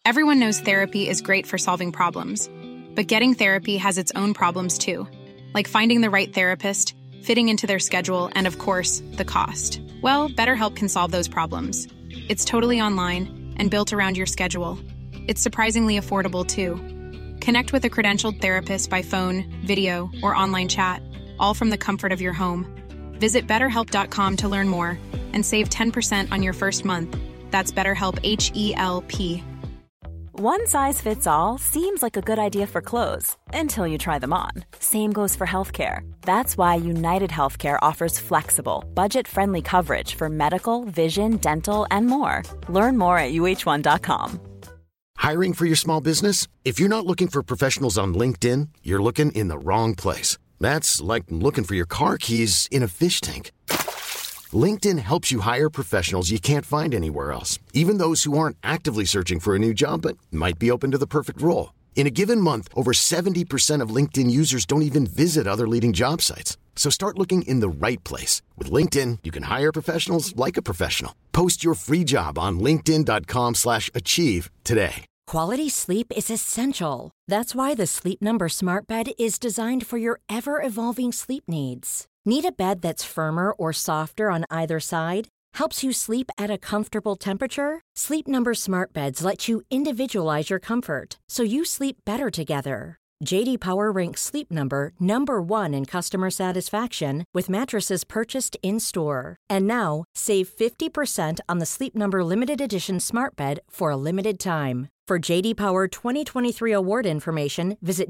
Everyone knows therapy is great for solving problems, but getting therapy has its own problems too, like finding the right therapist, fitting into their schedule, and of course, the cost. Well, BetterHelp can solve those problems. It's totally online and built around your schedule. It's surprisingly affordable too. Connect with a credentialed therapist by phone, video, or online chat, all from the comfort of your home. Visit BetterHelp.com to learn more and save 10% on your first month. That's BetterHelp, H-E-L-P. One size fits all seems like a good idea for clothes until you try them on. Same goes for healthcare. That's why United Healthcare offers flexible, budget-friendly coverage for medical, vision, dental, and more. Learn more at UH1.com. Hiring for your small business? If you're not looking for professionals on LinkedIn, you're looking in the wrong place. That's like looking for your car keys in a fish tank. LinkedIn helps you hire professionals you can't find anywhere else, even those who aren't actively searching for a new job but might be open to the perfect role. In a given month, over 70% of LinkedIn users don't even visit other leading job sites. So start looking in the right place. With LinkedIn, you can hire professionals like a professional. Post your free job on linkedin.com/achieve today. Quality sleep is essential. That's why the Sleep Number Smart Bed is designed for your ever-evolving sleep needs. Need a bed that's firmer or softer on either side? Helps you sleep at a comfortable temperature? Sleep Number Smart Beds let you individualize your comfort, so you sleep better together. J.D. Power ranks Sleep Number #1 in customer satisfaction with mattresses purchased in-store. And now, save 50% on the Sleep Number Limited Edition Smart Bed for a limited time. For J.D. Power 2023 award information, visit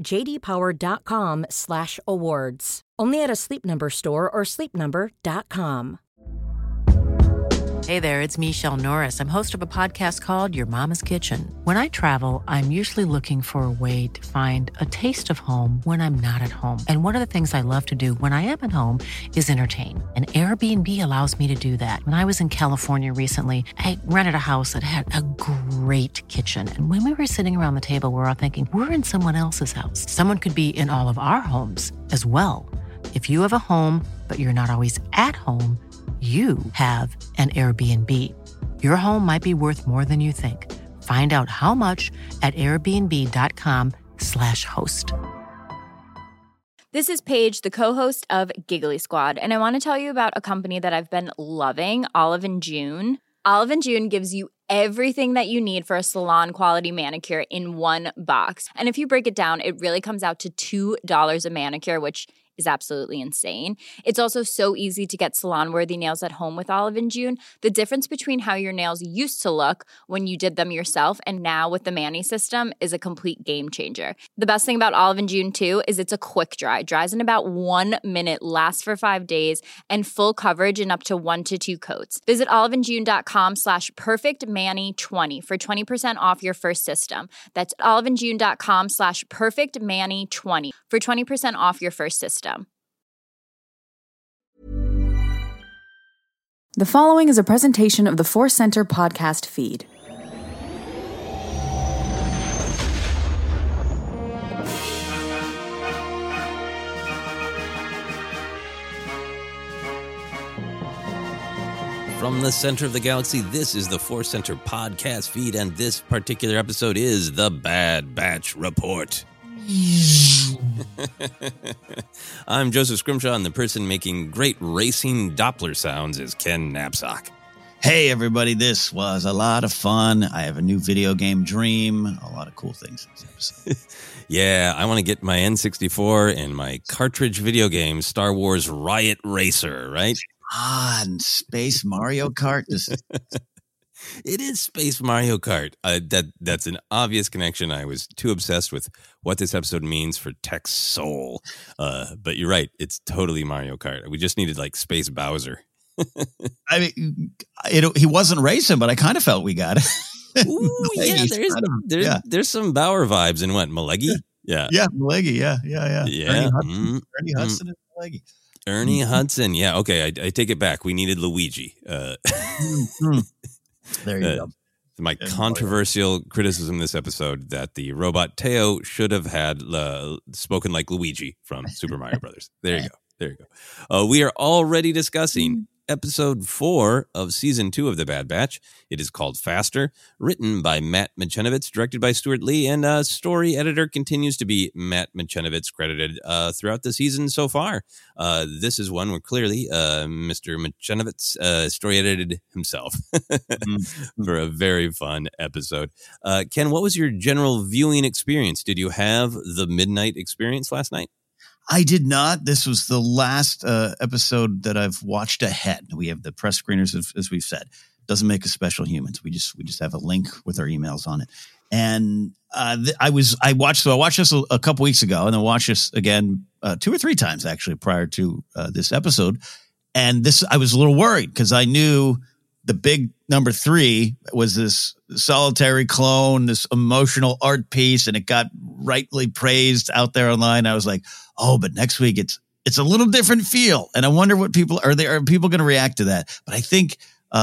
jdpower.com/awards. Only at a Sleep Number store or sleepnumber.com. Hey there, it's Michelle Norris. I'm host of a podcast called Your Mama's Kitchen. When I travel, I'm usually looking for a way to find a taste of home when I'm not at home. And one of the things I love to do when I am at home is entertain. And Airbnb allows me to do that. When I was in California recently, I rented a house that had a great kitchen. And when we were sitting around the table, we were all thinking, we're in someone else's house. Someone could be in all of our homes as well. If you have a home, but you're not always at home, you have an Airbnb. Your home might be worth more than you think. Find out how much at airbnb.com/host. This is Paige, the co-host of Giggly Squad, and I want to tell you about a company that I've been loving, Olive & June. Olive & June gives you everything that you need for a salon-quality manicure in one box. And if you break it down, it really comes out to $2 a manicure, which is absolutely insane. It's also so easy to get salon-worthy nails at home with Olive & June. The difference between how your nails used to look when you did them yourself and now with the Mani system is a complete game changer. The best thing about Olive & June, too, is it's a quick dry. Dries in about 1 minute, lasts for 5 days, and full coverage in up to 1 to 2 coats. Visit oliveandjune.com/perfectmani20 for 20% off your first system. That's oliveandjune.com/perfectmani20 for 20% off your first system. The following is a presentation of the Force Center podcast feed. From the center of the galaxy, this is the Force Center podcast feed, and this particular episode is the Bad Batch Report. I'm Joseph Scrimshaw, and the person making great racing Doppler sounds is Ken Knapsack. Hey, everybody, this was a lot of fun. I have a new video game dream, a lot of cool things in this episode. Yeah, I want to get my N64 and my cartridge video game, Star Wars Riot Racer, right? And Space Mario Kart. It is Space Mario Kart. That's an obvious connection. I was too obsessed with what this episode means for Tech's soul. But you're right. It's totally Mario Kart. We just needed like Space Bowser. I mean, he wasn't racing, but I kind of felt we got it. Ooh, yeah, there's some Bauer vibes in what, Malegi? Yeah. Yeah, Malegi. Yeah. Ernie Hudson and Malegi. Ernie Hudson. Yeah, okay. I take it back. We needed Luigi. There you go. My controversial criticism this episode that the robot Teo should have had spoken like Luigi from Super Mario Brothers. There you go. We are already discussing episode 4 of season 2 of The Bad Batch. It is called Faster, written by Matt Michnovetz, directed by Stuart Lee, and story editor continues to be Matt Michnovetz, credited throughout the season so far. This is one where clearly Mr. Michnovetz story edited himself for a very fun episode. Ken, what was your general viewing experience? Did you have the midnight experience last night? I did not. This was the last episode that I've watched ahead. We have the press screeners, as we've said. Doesn't make us special humans. We just have a link with our emails on it. And I watched this a couple weeks ago, and then watched this again 2 or 3 times actually prior to this episode. And I was a little worried because I knew the big number 3 was this solitary clone, this emotional art piece, and it got rightly praised out there online. I was like, oh, but next week it's a little different feel. And I wonder what are people going to react to that? But I think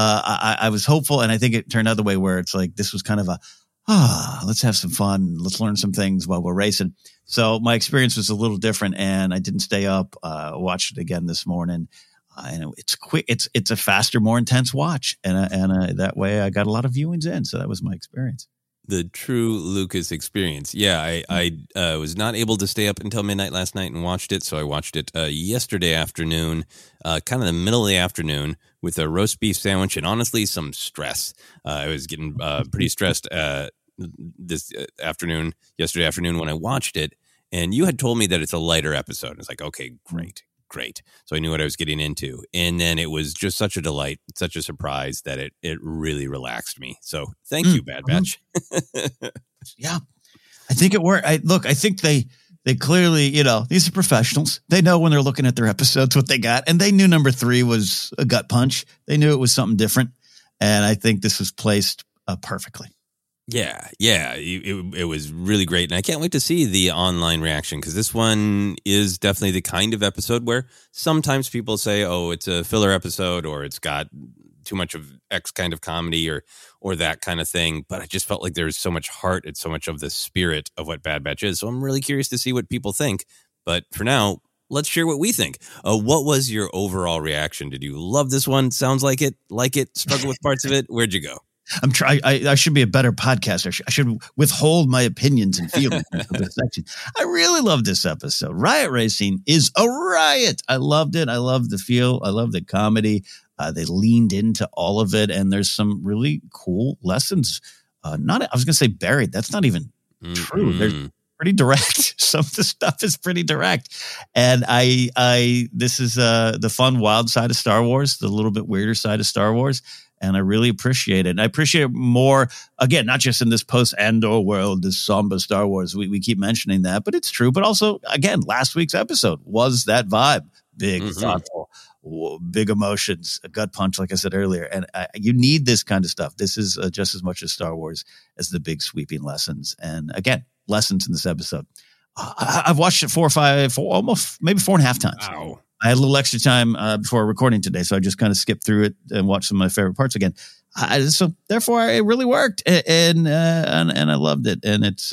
I was hopeful, and I think it turned out the way where it's like, this was kind of let's have some fun. Let's learn some things while we're racing. So my experience was a little different, and I didn't stay up, watched it again this morning. And it's quick. It's a faster, more intense watch. And that way I got a lot of viewings in. So that was my experience. The true Lucas experience. Yeah, I was not able to stay up until midnight last night and watched it. So I watched it yesterday afternoon, kind of the middle of the afternoon, with a roast beef sandwich and honestly some stress. I was getting pretty stressed yesterday afternoon when I watched it. And you had told me that it's a lighter episode. It's like, okay, great. So I knew what I was getting into. And then it was just such a delight, such a surprise that it really relaxed me. So thank you, Bad Batch. Yeah, I think it worked. I think they clearly, these are professionals. They know when they're looking at their episodes what they got. And they knew number 3 was a gut punch. They knew it was something different. And I think this was placed perfectly. Yeah, it was really great. And I can't wait to see the online reaction, because this one is definitely the kind of episode where sometimes people say, oh, it's a filler episode, or it's got too much of X kind of comedy or that kind of thing. But I just felt like there's so much heart. It's so much of the spirit of what Bad Batch is. So I'm really curious to see what people think. But for now, let's share what we think. What was your overall reaction? Did you love this one? Sounds like it, struggle with parts of it? Where'd you go? I should be a better podcaster. I should withhold my opinions and feelings for this section. I really love this episode. Riot Racing is a riot. I loved it. I love the feel. I love the comedy. They leaned into all of it, and there's some really cool lessons. I was going to say buried. That's not even true. They're pretty direct. Some of the stuff is pretty direct, and this is the fun, wild side of Star Wars, the little bit weirder side of Star Wars. And I really appreciate it. And I appreciate it more, again, not just in this post-Andor world, this somber Star Wars. We keep mentioning that, but it's true. But also, again, last week's episode was that vibe. Big, thoughtful, big emotions, a gut punch, like I said earlier. And you need this kind of stuff. This is just as much as Star Wars as the big sweeping lessons. And again, lessons in this episode. I've watched it almost maybe 4.5 times. Wow. I had a little extra time before recording today, so I just kind of skipped through it and watched some of my favorite parts again. So therefore, it really worked, and I loved it, and it's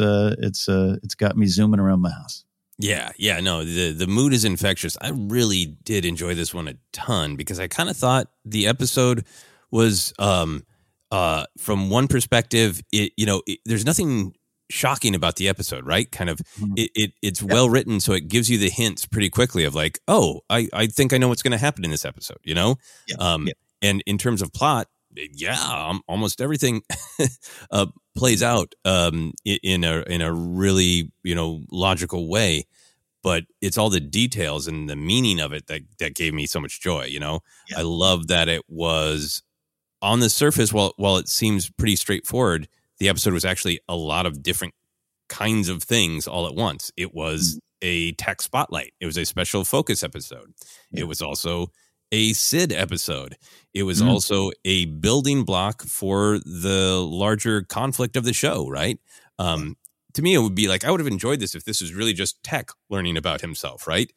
got me zooming around my house. Yeah, no, the mood is infectious. I really did enjoy this one a ton, because I kind of thought the episode was, from one perspective, there's nothing shocking about the episode, right? Kind of it's well written, so it gives you the hints pretty quickly of like, oh, I think I know what's going to happen in this episode, And in terms of plot, almost everything plays out in a really logical way, but it's all the details and the meaning of it that gave me so much joy. I love that it was on the surface, while it seems pretty straightforward, the episode was actually a lot of different kinds of things all at once. It was a tech spotlight. It was a special focus episode. It was also a Sid episode. It was also a building block for the larger conflict of the show, right? To me, it would be like, I would have enjoyed this if this was really just Tech learning about himself, right?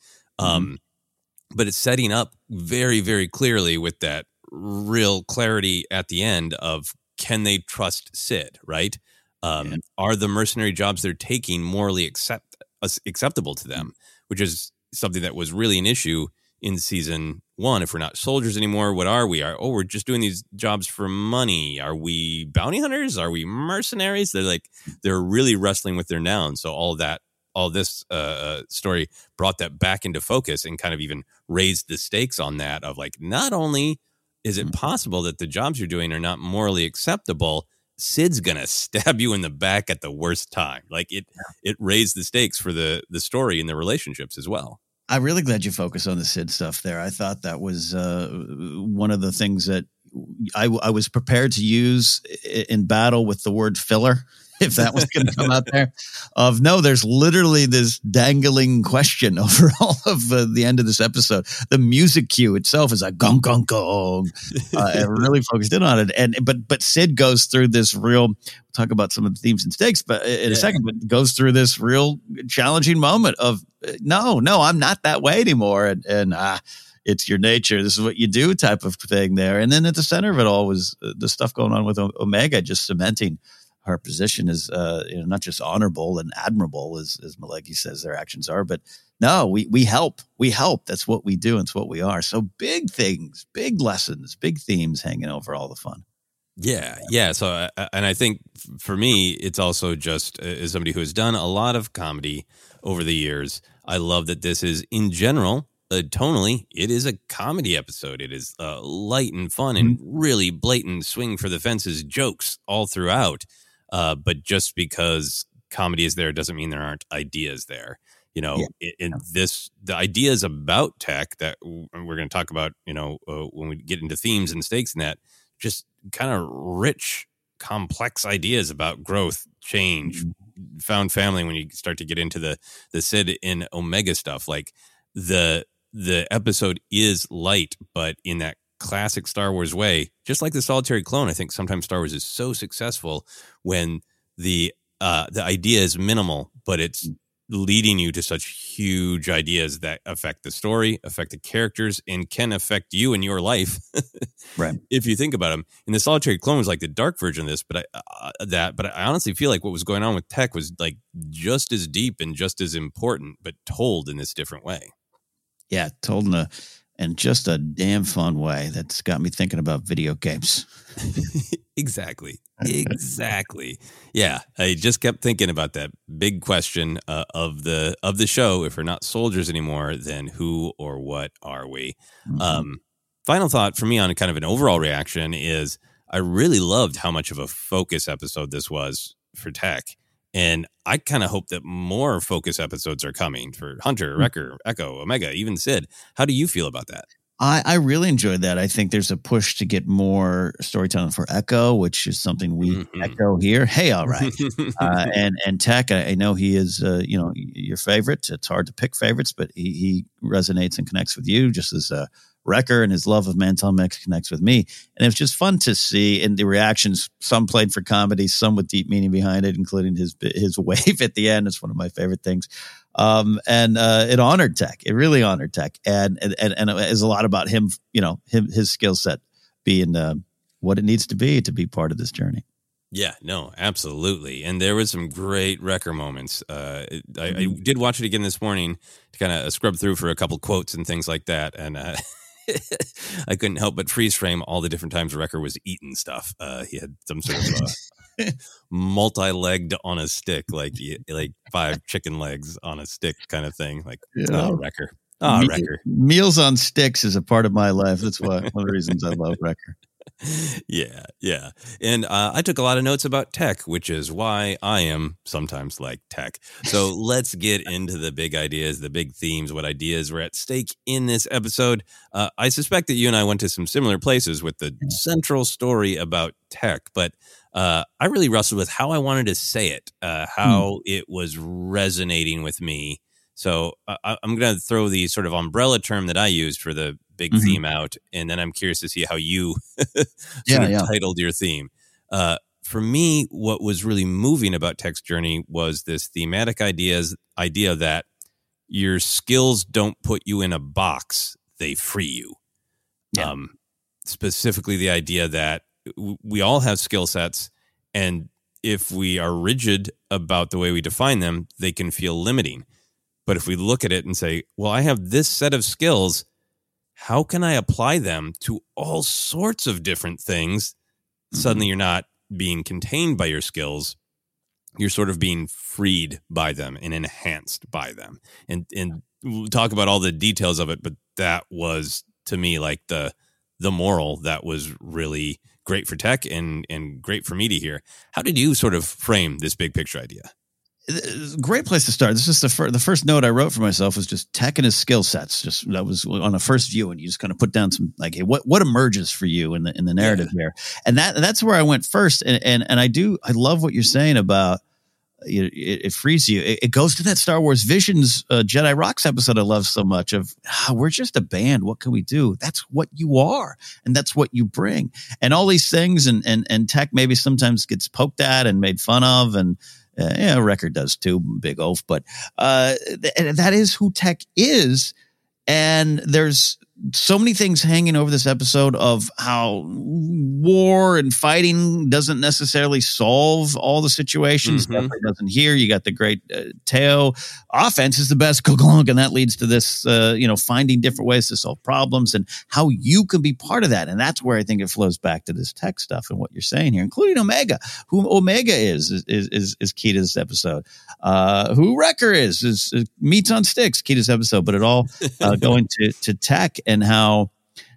But it's setting up very, very clearly with that real clarity at the end of, can they trust Sid, right? Are the mercenary jobs they're taking morally acceptable to them, which is something that was really an issue in season 1. If we're not soldiers anymore, what are we? We're just doing these jobs for money. Are we bounty hunters? Are we mercenaries? They're really wrestling with their nouns. So all this story brought that back into focus and kind of even raised the stakes on that of like, not only is it possible that the jobs you're doing are not morally acceptable, Sid's gonna stab you in the back at the worst time. Like it raised the stakes for the story and the relationships as well. I'm really glad you focus on the Sid stuff there. I thought that was one of the things that I was prepared to use in battle with the word filler, if that was going to come out there. There's literally this dangling question over all of the end of this episode. The music cue itself is like gong gong gong. And really focused in on it. But Sid goes through this real. We'll talk about some of the themes and stakes, but in a second. But goes through this real challenging moment of no, I'm not that way anymore, and it's your nature. This is what you do, type of thing there. And then at the center of it all was the stuff going on with Omega, just cementing her position as not just honorable and admirable as Malegi says their actions are, but no, we help. That's what we do. And it's what we are. So big things, big lessons, big themes hanging over all the fun. Yeah. So, and I think for me, it's also just as somebody who has done a lot of comedy over the years, I love that this is in general, tonally, it is a comedy episode. It is light and fun and really blatant swing for the fences jokes all throughout. But just because comedy is there doesn't mean there aren't ideas there. The ideas about tech that we're going to talk about, when we get into themes and stakes and that, just kind of rich, complex ideas about growth, change, found family. When you start to get into the Sid and Omega stuff, like the episode is light, but in that classic Star Wars way, just like the Solitary Clone, I think sometimes Star Wars is so successful when the idea is minimal, but it's leading you to such huge ideas that affect the story, affect the characters, and can affect you in your life. Right. If you think about them. And the Solitary Clone was like the dark version of this, but I honestly feel like what was going on with tech was like just as deep and just as important, but told in this different way. Yeah, told in just a damn fun way that's got me thinking about video games. Exactly. Yeah, I just kept thinking about that big question of the show. If we're not soldiers anymore, then who or what are we? Final thought for me on kind of an overall reaction is I really loved how much of a focus episode this was for tech. And I kind of hope that more focus episodes are coming for Hunter, Wrecker, Echo, Omega, even Sid. How do you feel about that? I really enjoyed that. I think there's a push to get more storytelling for Echo, which is something we echo here. Hey, all right. And Tech, I know he is, your favorite. It's hard to pick favorites, but he resonates and connects with you just as Wrecker and his love of Mantel Mix connects with me. And it was just fun to see in the reactions. Some played for comedy, some with deep meaning behind it, including his wave at the end. It's one of my favorite things. And it honored Tech. It really honored Tech. And it was a lot about him, his skill set being what it needs to be part of this journey. Yeah, no, absolutely. And there was some great Wrecker moments. I did watch it again this morning to kind of scrub through for a couple quotes and things like that. And I couldn't help but freeze frame all the different times Wrecker was eating stuff. He had some sort of multi-legged on a stick, like 5 chicken legs on a stick kind of thing. Like, Wrecker. Wrecker. Meals on sticks is a part of my life. That's one of the reasons I love Wrecker. Yeah. And I took a lot of notes about tech, which is why I am sometimes like tech. So let's get into the big ideas, the big themes, what ideas were at stake in this episode. I suspect that you and I went to some similar places with the central story about tech, but I really wrestled with how I wanted to say it, how it was resonating with me. So I'm going to throw the sort of umbrella term that I used for the big theme out, and then I'm curious to see how you titled your theme. For me, what was really moving about Tech's journey was this thematic idea that your skills don't put you in a box, they free you. Yeah. Specifically, the idea that we all have skill sets, and if we are rigid about the way we define them, they can feel limiting. But if we look at it and say, well, I have this set of skills, how can I apply them to all sorts of different things? Suddenly you're not being contained by your skills. You're sort of being freed by them and enhanced by them. And we'll talk about all the details of it, but that was, to me, like the moral that was really great for Tech and great for me to hear. How did you sort of frame this big picture idea? Great place to start. This is the first note I wrote for myself was just Tech and his skill sets. Just that was on a first view, and you just kind of put down some like, hey, what emerges for you in the narrative here, and that's where I went first. And I love what you're saying about it frees you. It goes to that Star Wars Visions Jedi Rocks episode I love so much of we're just a band. What can we do? That's what you are, and that's what you bring, and all these things. And Tech maybe sometimes gets poked at and made fun of, and Record does too, big oaf, but that is who Tech is. And there's so many things hanging over this episode of how war and fighting doesn't necessarily solve all the situations. Definitely doesn't here. You got the great Teo. Offense is the best Koglunk, and that leads to this, finding different ways to solve problems and how you can be part of that. And that's where I think it flows back to this Tech stuff and what you're saying here, including Omega. Who Omega is key to this episode. Who Wrecker is meats on sticks, key to this episode. But it all going to Tech and how,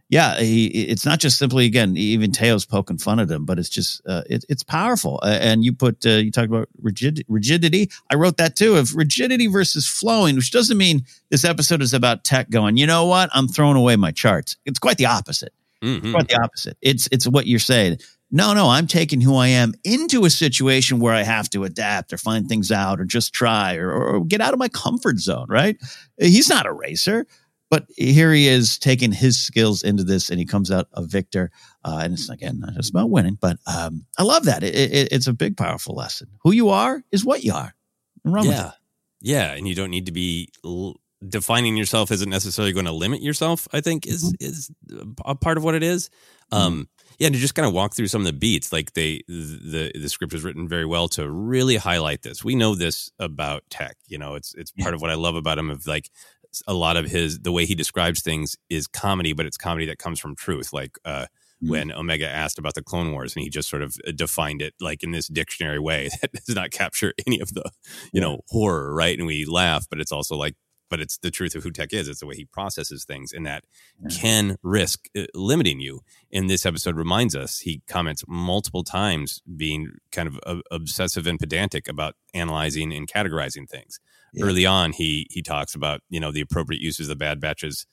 it's not just simply, again, even Teo's poking fun at him, but it's just, it's powerful. And you talked about rigidity. I wrote that too, of rigidity versus flowing, which doesn't mean this episode is about Tech going, you know what? I'm throwing away my charts. It's quite the opposite. It's quite the opposite. It's what you're saying. No, I'm taking who I am into a situation where I have to adapt or find things out or just try or get out of my comfort zone, right? He's not a racer. But here he is taking his skills into this, and he comes out a victor. And it's, again, not just about winning, but I love that. It's a big, powerful lesson. Who you are is what you are. Run with it. Yeah, and you don't need to be defining yourself isn't necessarily going to limit yourself, I think, is a part of what it is. And to just kind of walk through some of the beats, like the script was written very well to really highlight this. We know this about Tech. It's part of what I love about him, of like, a lot of the way he describes things is comedy, but it's comedy that comes from truth. Like when Omega asked about the Clone Wars, and he just sort of defined it like in this dictionary way that does not capture any of the, horror, right? And we laugh, but it's also like, but it's the truth of who Tech is. It's the way he processes things, and that can risk limiting you. And this episode reminds us, he comments multiple times being kind of obsessive and pedantic about analyzing and categorizing things. Yeah. Early on, he talks about, the appropriate uses of Bad Batch's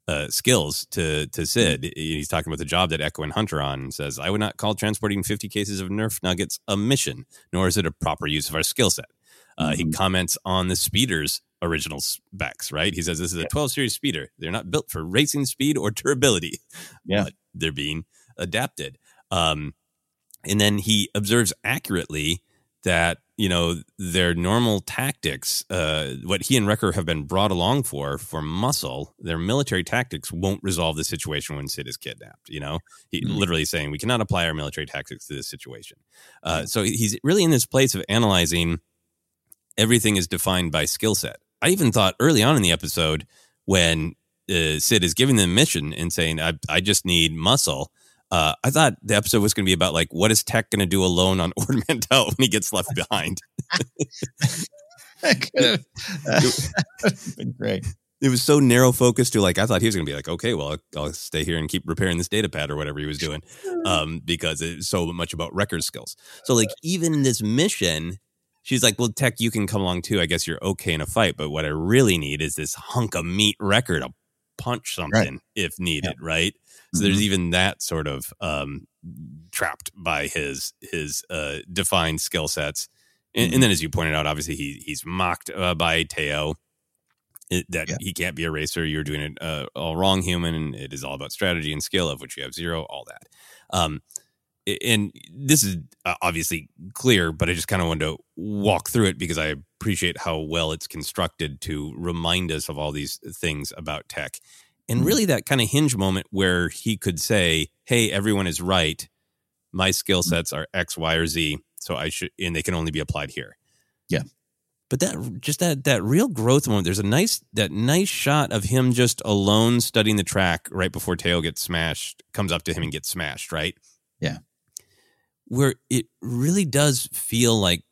skills to Sid. He's talking about the job that Echo and Hunter on, and says, I would not call transporting 50 cases of Nerf nuggets a mission, nor is it a proper use of our skill set. He comments on the speeder's original specs, right? He says, this is a 12 series speeder. They're not built for racing speed or durability, but they're being adapted. And then he observes accurately that, their normal tactics, what he and Wrecker have been brought along for muscle, their military tactics won't resolve the situation when Sid is kidnapped. He literally saying, we cannot apply our military tactics to this situation. So he's really in this place of analyzing everything is defined by skill set. I even thought early on in the episode when Sid is giving them a mission and saying, I just need muscle. I thought the episode was going to be about, like, what is Tech going to do alone on Ord Mantell when he gets left behind? Been great. It was so narrow focused to, like, I thought he was going to be like, okay, well, I'll stay here and keep repairing this data pad or whatever he was doing, because it's so much about Wrecker's skills. So, like, even in this mission, she's like, well, Tech, you can come along too. I guess you're okay in a fight, but what I really need is this hunk of meat Wrecker to punch something if needed, right? So there's even that sort of trapped by his defined skill sets. And then, as you pointed out, obviously he's mocked by Teo that he can't be a racer. You're doing it all wrong, human. And it is all about strategy and skill, of which you have zero, all that. And this is obviously clear, but I just kind of wanted to walk through it because I appreciate how well it's constructed to remind us of all these things about Tech. And really that kind of hinge moment where he could say, hey, everyone is right. My skill sets are X, Y, or Z. So I should, and they can only be applied here. Yeah. But that real growth moment. There's that nice shot of him just alone studying the track right before Teo gets smashed, comes up to him and gets smashed, right? Yeah. Where it really does feel like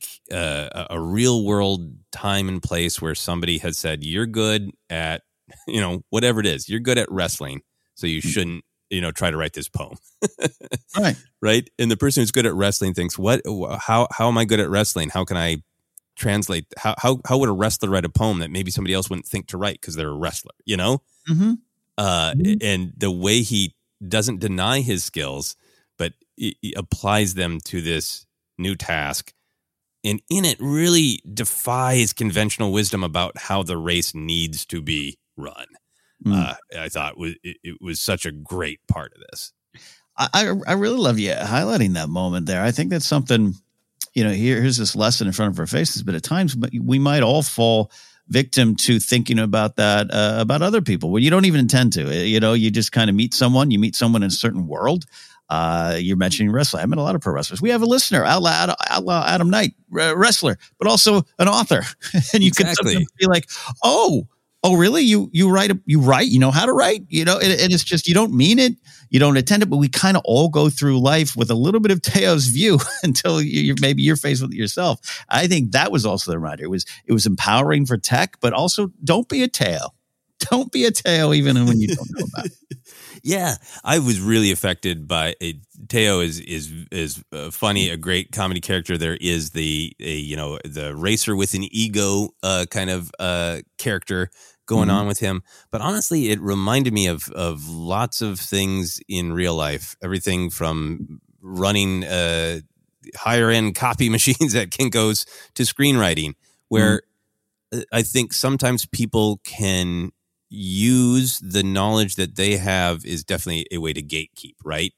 a real world time and place where somebody has said, you're good at, whatever it is, you're good at wrestling, so you shouldn't, try to write this poem. Right. Right. And the person who's good at wrestling thinks, how am I good at wrestling? How can I translate? How would a wrestler write a poem that maybe somebody else wouldn't think to write because they're a wrestler, Mm-hmm. And the way he doesn't deny his skills, but he applies them to this new task. And in it really defies conventional wisdom about how the race needs to be run. I thought it was such a great part of this. I really love you highlighting that moment there. I think that's something, here's this lesson in front of our faces, but at times we might all fall victim to thinking about that, about other people when you don't even intend to. You just kind of meet someone in a certain world. You're mentioning wrestling. I met a lot of pro wrestlers. We have a listener, Outlaw Adam Knight, wrestler, but also an author. And you can sometimes be like, oh, really? You write? You know how to write? And it's just, you don't mean it. You don't intend it, but we kind of all go through life with a little bit of Teo's view until maybe you're faced with it yourself. I think that was also the reminder. It was empowering for tech, but also don't be a Teo. Don't be a Teo even when you don't know about it. Yeah, I was really affected by Teo is funny, a great comedy character. There is the racer with an ego kind of character going on with him. But honestly, it reminded me of lots of things in real life. Everything from running higher end copy machines at Kinko's to screenwriting, where I think sometimes people can use the knowledge that they have is definitely a way to gatekeep, right?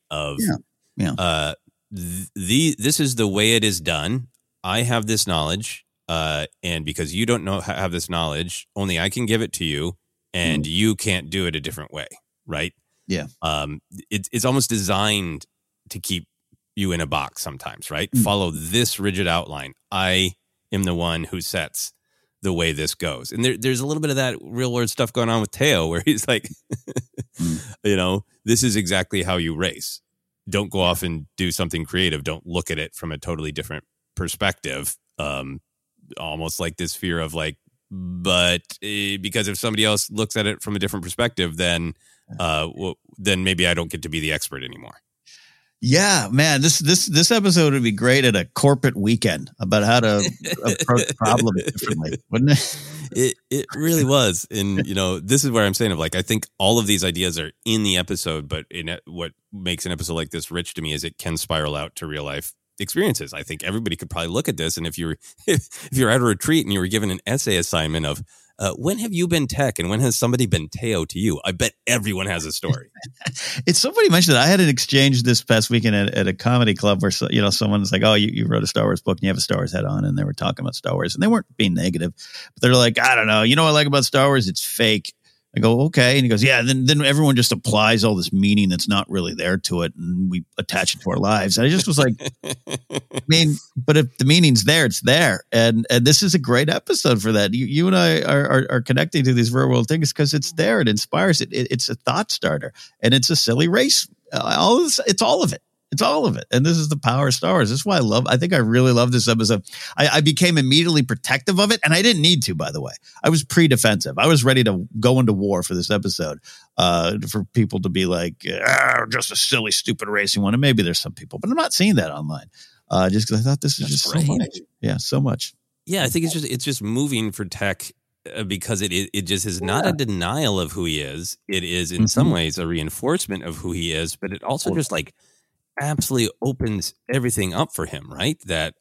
This is the way it is done. I have this knowledge, and because you don't have this knowledge, only I can give it to you, and you can't do it a different way, right? Yeah. It's almost designed to keep you in a box sometimes, right? Follow this rigid outline. I am the one who sets the way this goes. And there's a little bit of that real world stuff going on with Teo, where he's like, this is exactly how you race. Don't go off and do something creative. Don't look at it from a totally different perspective. Almost like this fear of like, because if somebody else looks at it from a different perspective, then maybe I don't get to be the expert anymore. Yeah, man, this episode would be great at a corporate weekend about how to approach problems differently, wouldn't it? It really was. And, this is where I'm saying of like, I think all of these ideas are in the episode, but what makes an episode like this rich to me is it can spiral out to real life experiences. I think everybody could probably look at this. And if you're at a retreat and you were given an essay assignment of, when have you been tech and when has somebody been Teo to you? I bet everyone has a story. It's somebody mentioned that I had an exchange this past weekend at a comedy club where, someone's like, oh, you wrote a Star Wars book and you have a Star Wars hat on, and they were talking about Star Wars and they weren't being negative, but they're like, I don't know. You know what I like about Star Wars? It's fake. I go, okay. And he goes, yeah, then everyone just applies all this meaning that's not really there to it, and we attach it to our lives. And I just was like, but if the meaning's there, it's there. And this is a great episode for that. You and I are connecting to these real world things because it's there. It inspires it. It's a thought starter, and it's a silly race. It's all of it. It's all of it. And this is the power of Star Wars. This is why I think I really love this episode. I became immediately protective of it. And I didn't need to, by the way. I was pre-defensive. I was ready to go into war for this episode, for people to be like, just a silly, stupid racing one. And maybe there's some people, but I'm not seeing that online. Just because I thought this is just so much. Yeah, so much. Yeah, I think it's just moving for tech because it just is not a denial of who he is. It is in some ways a reinforcement of who he is, but it also just like absolutely opens everything up for him, right? That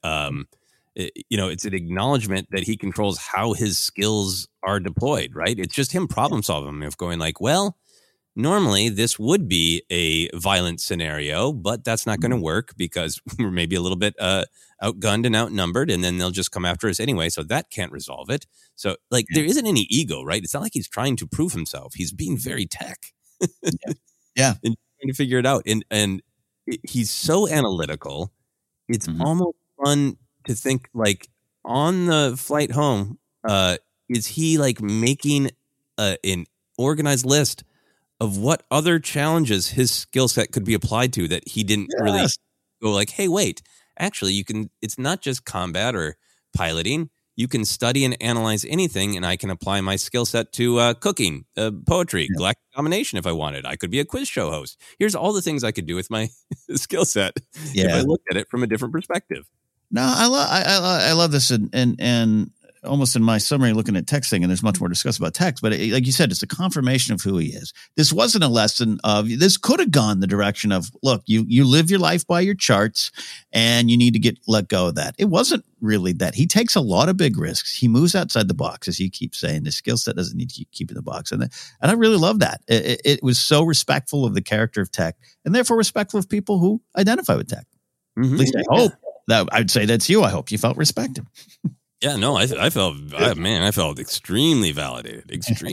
it's an acknowledgement that he controls how his skills are deployed, right? It's just him problem solving, of going like, well, normally this would be a violent scenario, but that's not going to work because we're maybe a little bit outgunned and outnumbered, and then they'll just come after us anyway, so that can't resolve it. So like there isn't any ego, right? It's not like he's trying to prove himself. He's being very tech. Yeah. And trying to figure it out. And he's so analytical. It's almost fun to think like on the flight home, is he like making an organized list of what other challenges his skill set could be applied to that he didn't really go like, hey, wait, actually it's not just combat or piloting. You can study and analyze anything, and I can apply my skill set to cooking, poetry, galactic domination if I wanted. I could be a quiz show host. Here's all the things I could do with my skill set if I looked at it from a different perspective. No, I love this, and almost in my summary, looking at texting, and there's much more to discuss about text, but like you said, it's a confirmation of who he is. This wasn't a lesson of, this could have gone the direction of, look, you live your life by your charts, and you need to let go of that. It wasn't really that. He takes a lot of big risks. He moves outside the box, as you keep saying. The skill set doesn't need to keep in the box, and I really love that. It was so respectful of the character of Tech, and therefore respectful of people who identify with Tech. Mm-hmm. At least I hope. I'd say that's you. I hope you felt respected. Yeah, no, I felt extremely validated,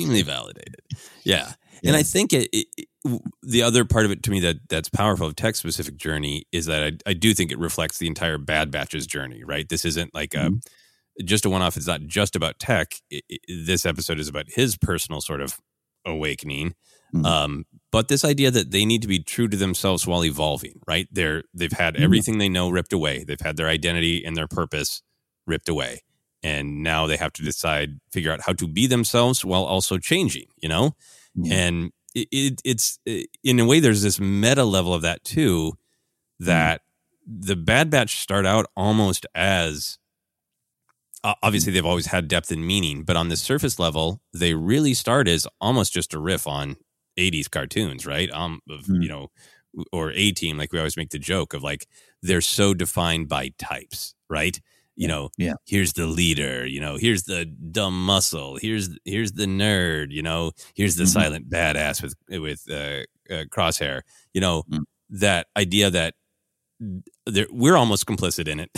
Yeah. And I think the other part of it to me that's powerful of Tech's specific journey is that I do think it reflects the entire Bad Batch's journey, right? This isn't like just a one-off. It's not just about Tech. This episode is about his personal sort of awakening. But this idea that they need to be true to themselves while evolving, right? They've had everything they know ripped away. They've had their identity and their purpose ripped away. And now they have to figure out how to be themselves while also changing, you know? Yeah. And it's in a way, there's this meta level of that too, that the Bad Batch start out almost as, obviously they've always had depth and meaning, but on the surface level, they really start as almost just a riff on 80s cartoons, right? You know, or A-Team, like we always make the joke of like, they're so defined by types, right? You know, here's the leader, you know, here's the dumb muscle, here's the nerd, you know, here's the silent badass with Crosshair, you know, that idea that we're almost complicit in it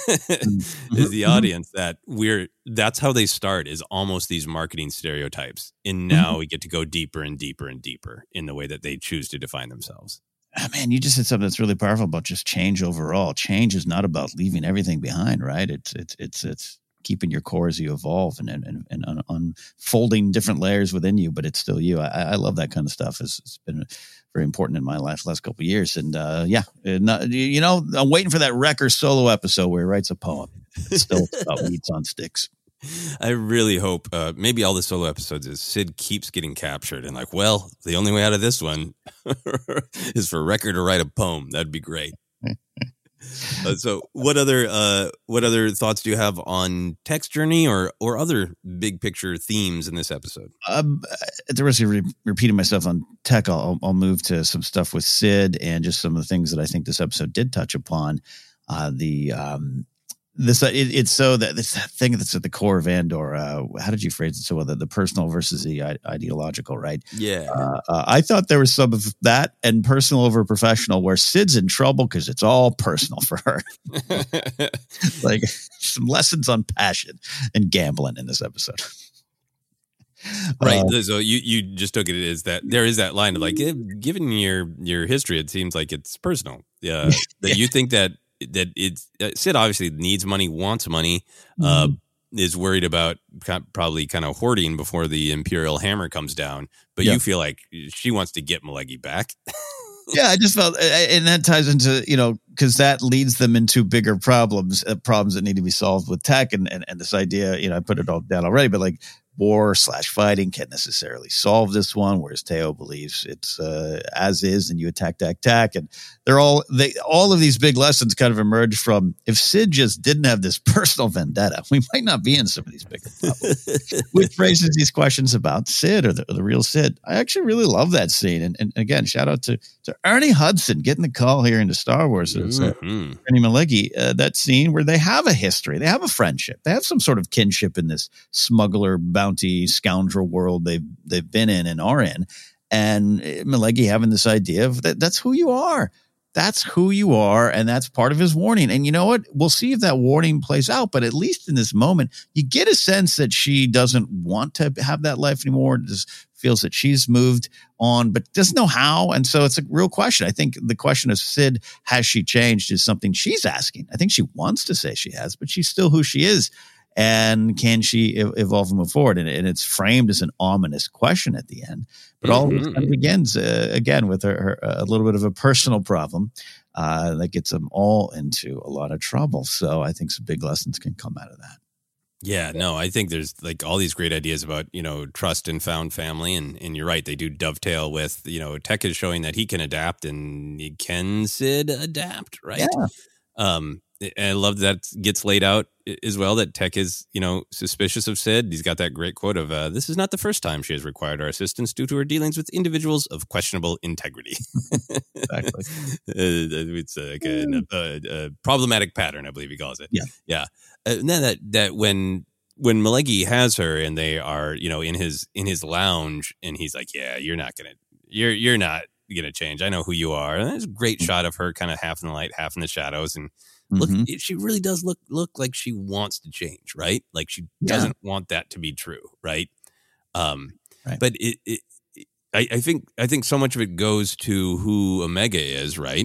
is the audience, that's how they start, is almost these marketing stereotypes. And now we get to go deeper and deeper and deeper in the way that they choose to define themselves. Oh, man, you just said something that's really powerful about just change overall. Change is not about leaving everything behind, right? It's keeping your core as you evolve and unfolding different layers within you, but it's still you. I love that kind of stuff. It's been very important in my life the last couple of years. And you know, I'm waiting for that Wrecker solo episode where he writes a poem. It's still about Wheats on Sticks. I really hope maybe all the solo episodes is Sid keeps getting captured and like, well, the only way out of this one is for Wrecker to write a poem. That'd be great. So what other thoughts do you have on Tech's journey or other big picture themes in this episode? At the risk of repeating myself on Tech, I'll move to some stuff with Sid and just some of the things that I think this episode did touch upon. It's so that this thing that's at the core of Andor. How did you phrase it so well? The personal versus the ideological, right? Yeah. I thought there was some of that and personal over professional, where Sid's in trouble because it's all personal for her. Like some lessons on passion and gambling in this episode. Right. So you just took it as that there is that line of like, given your history, it seems like it's personal. Yeah. That you think that it's Sid obviously needs money, wants money, is worried about probably kind of hoarding before the Imperial hammer comes down. But you feel like she wants to get Malegi back. Yeah, I just felt, and that ties into, you know, because that leads them into bigger problems that need to be solved with Tech and this idea, you know, I put it all down already, but like war/fighting can't necessarily solve this one, whereas Teo believes it's as is, and you attack, and all of these big lessons kind of emerge from, if Sid just didn't have this personal vendetta, we might not be in some of these bigger problems. Which raises these questions about Sid or the real Sid. I actually really love that scene, and again, shout out to Ernie Hudson getting the call here into Star Wars. Ernie Malegi, that scene where they have a history, they have a friendship, they have some sort of kinship in this smuggler bounty scoundrel world they've been in and are in, and Malegi having this idea of that's who you are. That's who you are, and that's part of his warning. And you know what? We'll see if that warning plays out, but at least in this moment, you get a sense that she doesn't want to have that life anymore, just feels that she's moved on, but doesn't know how. And so it's a real question. I think the question of Sid, has she changed, is something she's asking. I think she wants to say she has, but she's still who she is. And can she evolve and move forward? And it's framed as an ominous question at the end. But all of it kind of begins, again, with her a little bit of a personal problem that gets them all into a lot of trouble. So I think some big lessons can come out of that. Yeah, no, I think there's like all these great ideas about, trust and found family. And you're right. They do dovetail with, Tech is showing that he can adapt, and can Sid adapt, right? Yeah. I love that gets laid out as well, that Tech is, suspicious of Sid. He's got that great quote of, this is not the first time she has required our assistance due to her dealings with individuals of questionable integrity. Exactly. It's like a problematic pattern, I believe he calls it. Yeah. Yeah. And then that when Malegi has her and they are, in his lounge, and he's like, yeah, you're not going to change. I know who you are. And there's a great shot of her kind of half in the light, half in the shadows. And look, she really does look like she wants to change, right? Like she doesn't want that to be true, right? Right. But I think so much of it goes to who Omega is, right?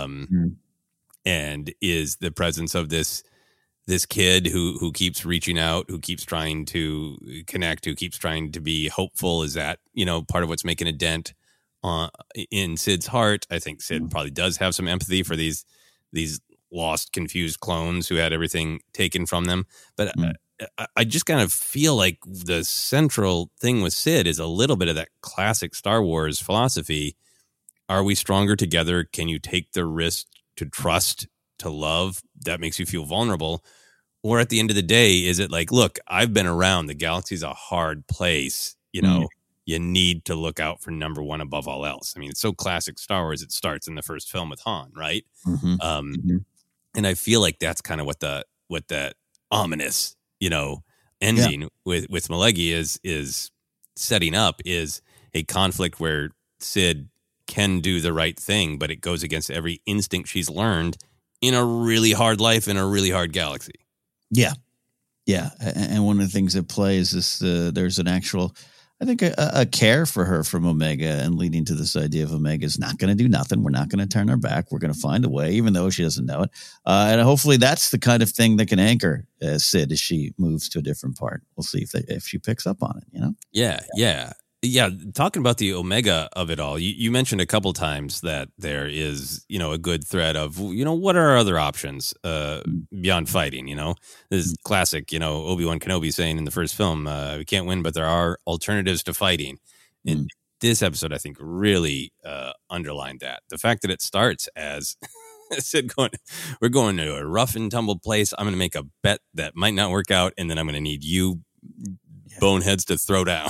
And is the presence of this kid who keeps reaching out, who keeps trying to connect, who keeps trying to be hopeful. Is that, part of what's making a dent in Sid's heart? I think Sid probably does have some empathy for these lost, confused clones who had everything taken from them. But I just kind of feel like the central thing with Sid is a little bit of that classic Star Wars philosophy. Are we stronger together? Can you take the risk to trust, to love? That makes you feel vulnerable. Or at the end of the day, is it like, look, I've been around. The galaxy's a hard place. You need to look out for number one above all else. I mean, it's so classic Star Wars. It starts in the first film with Han, right? And I feel like that's kind of what that ominous, ending with Malegi is setting up, is a conflict where Sid can do the right thing, but it goes against every instinct she's learned in a really hard life in a really hard galaxy. Yeah. Yeah. And one of the things that plays is there's an actual, I think, a care for her from Omega, and leading to this idea of Omega is not going to do nothing. We're not going to turn our back. We're going to find a way, even though she doesn't know it. And hopefully that's the kind of thing that can anchor Sid as she moves to a different part. We'll see if she picks up on it, Yeah. Talking about the Omega of it all, you mentioned a couple times that there is, a good thread of, what are our other options beyond fighting? This is classic, Obi-Wan Kenobi saying in the first film, we can't win, but there are alternatives to fighting. And this episode, I think, really underlined that. The fact that it starts as Sid we're going to a rough and tumble place. I'm going to make a bet that might not work out, and then I'm going to need you boneheads to throw down.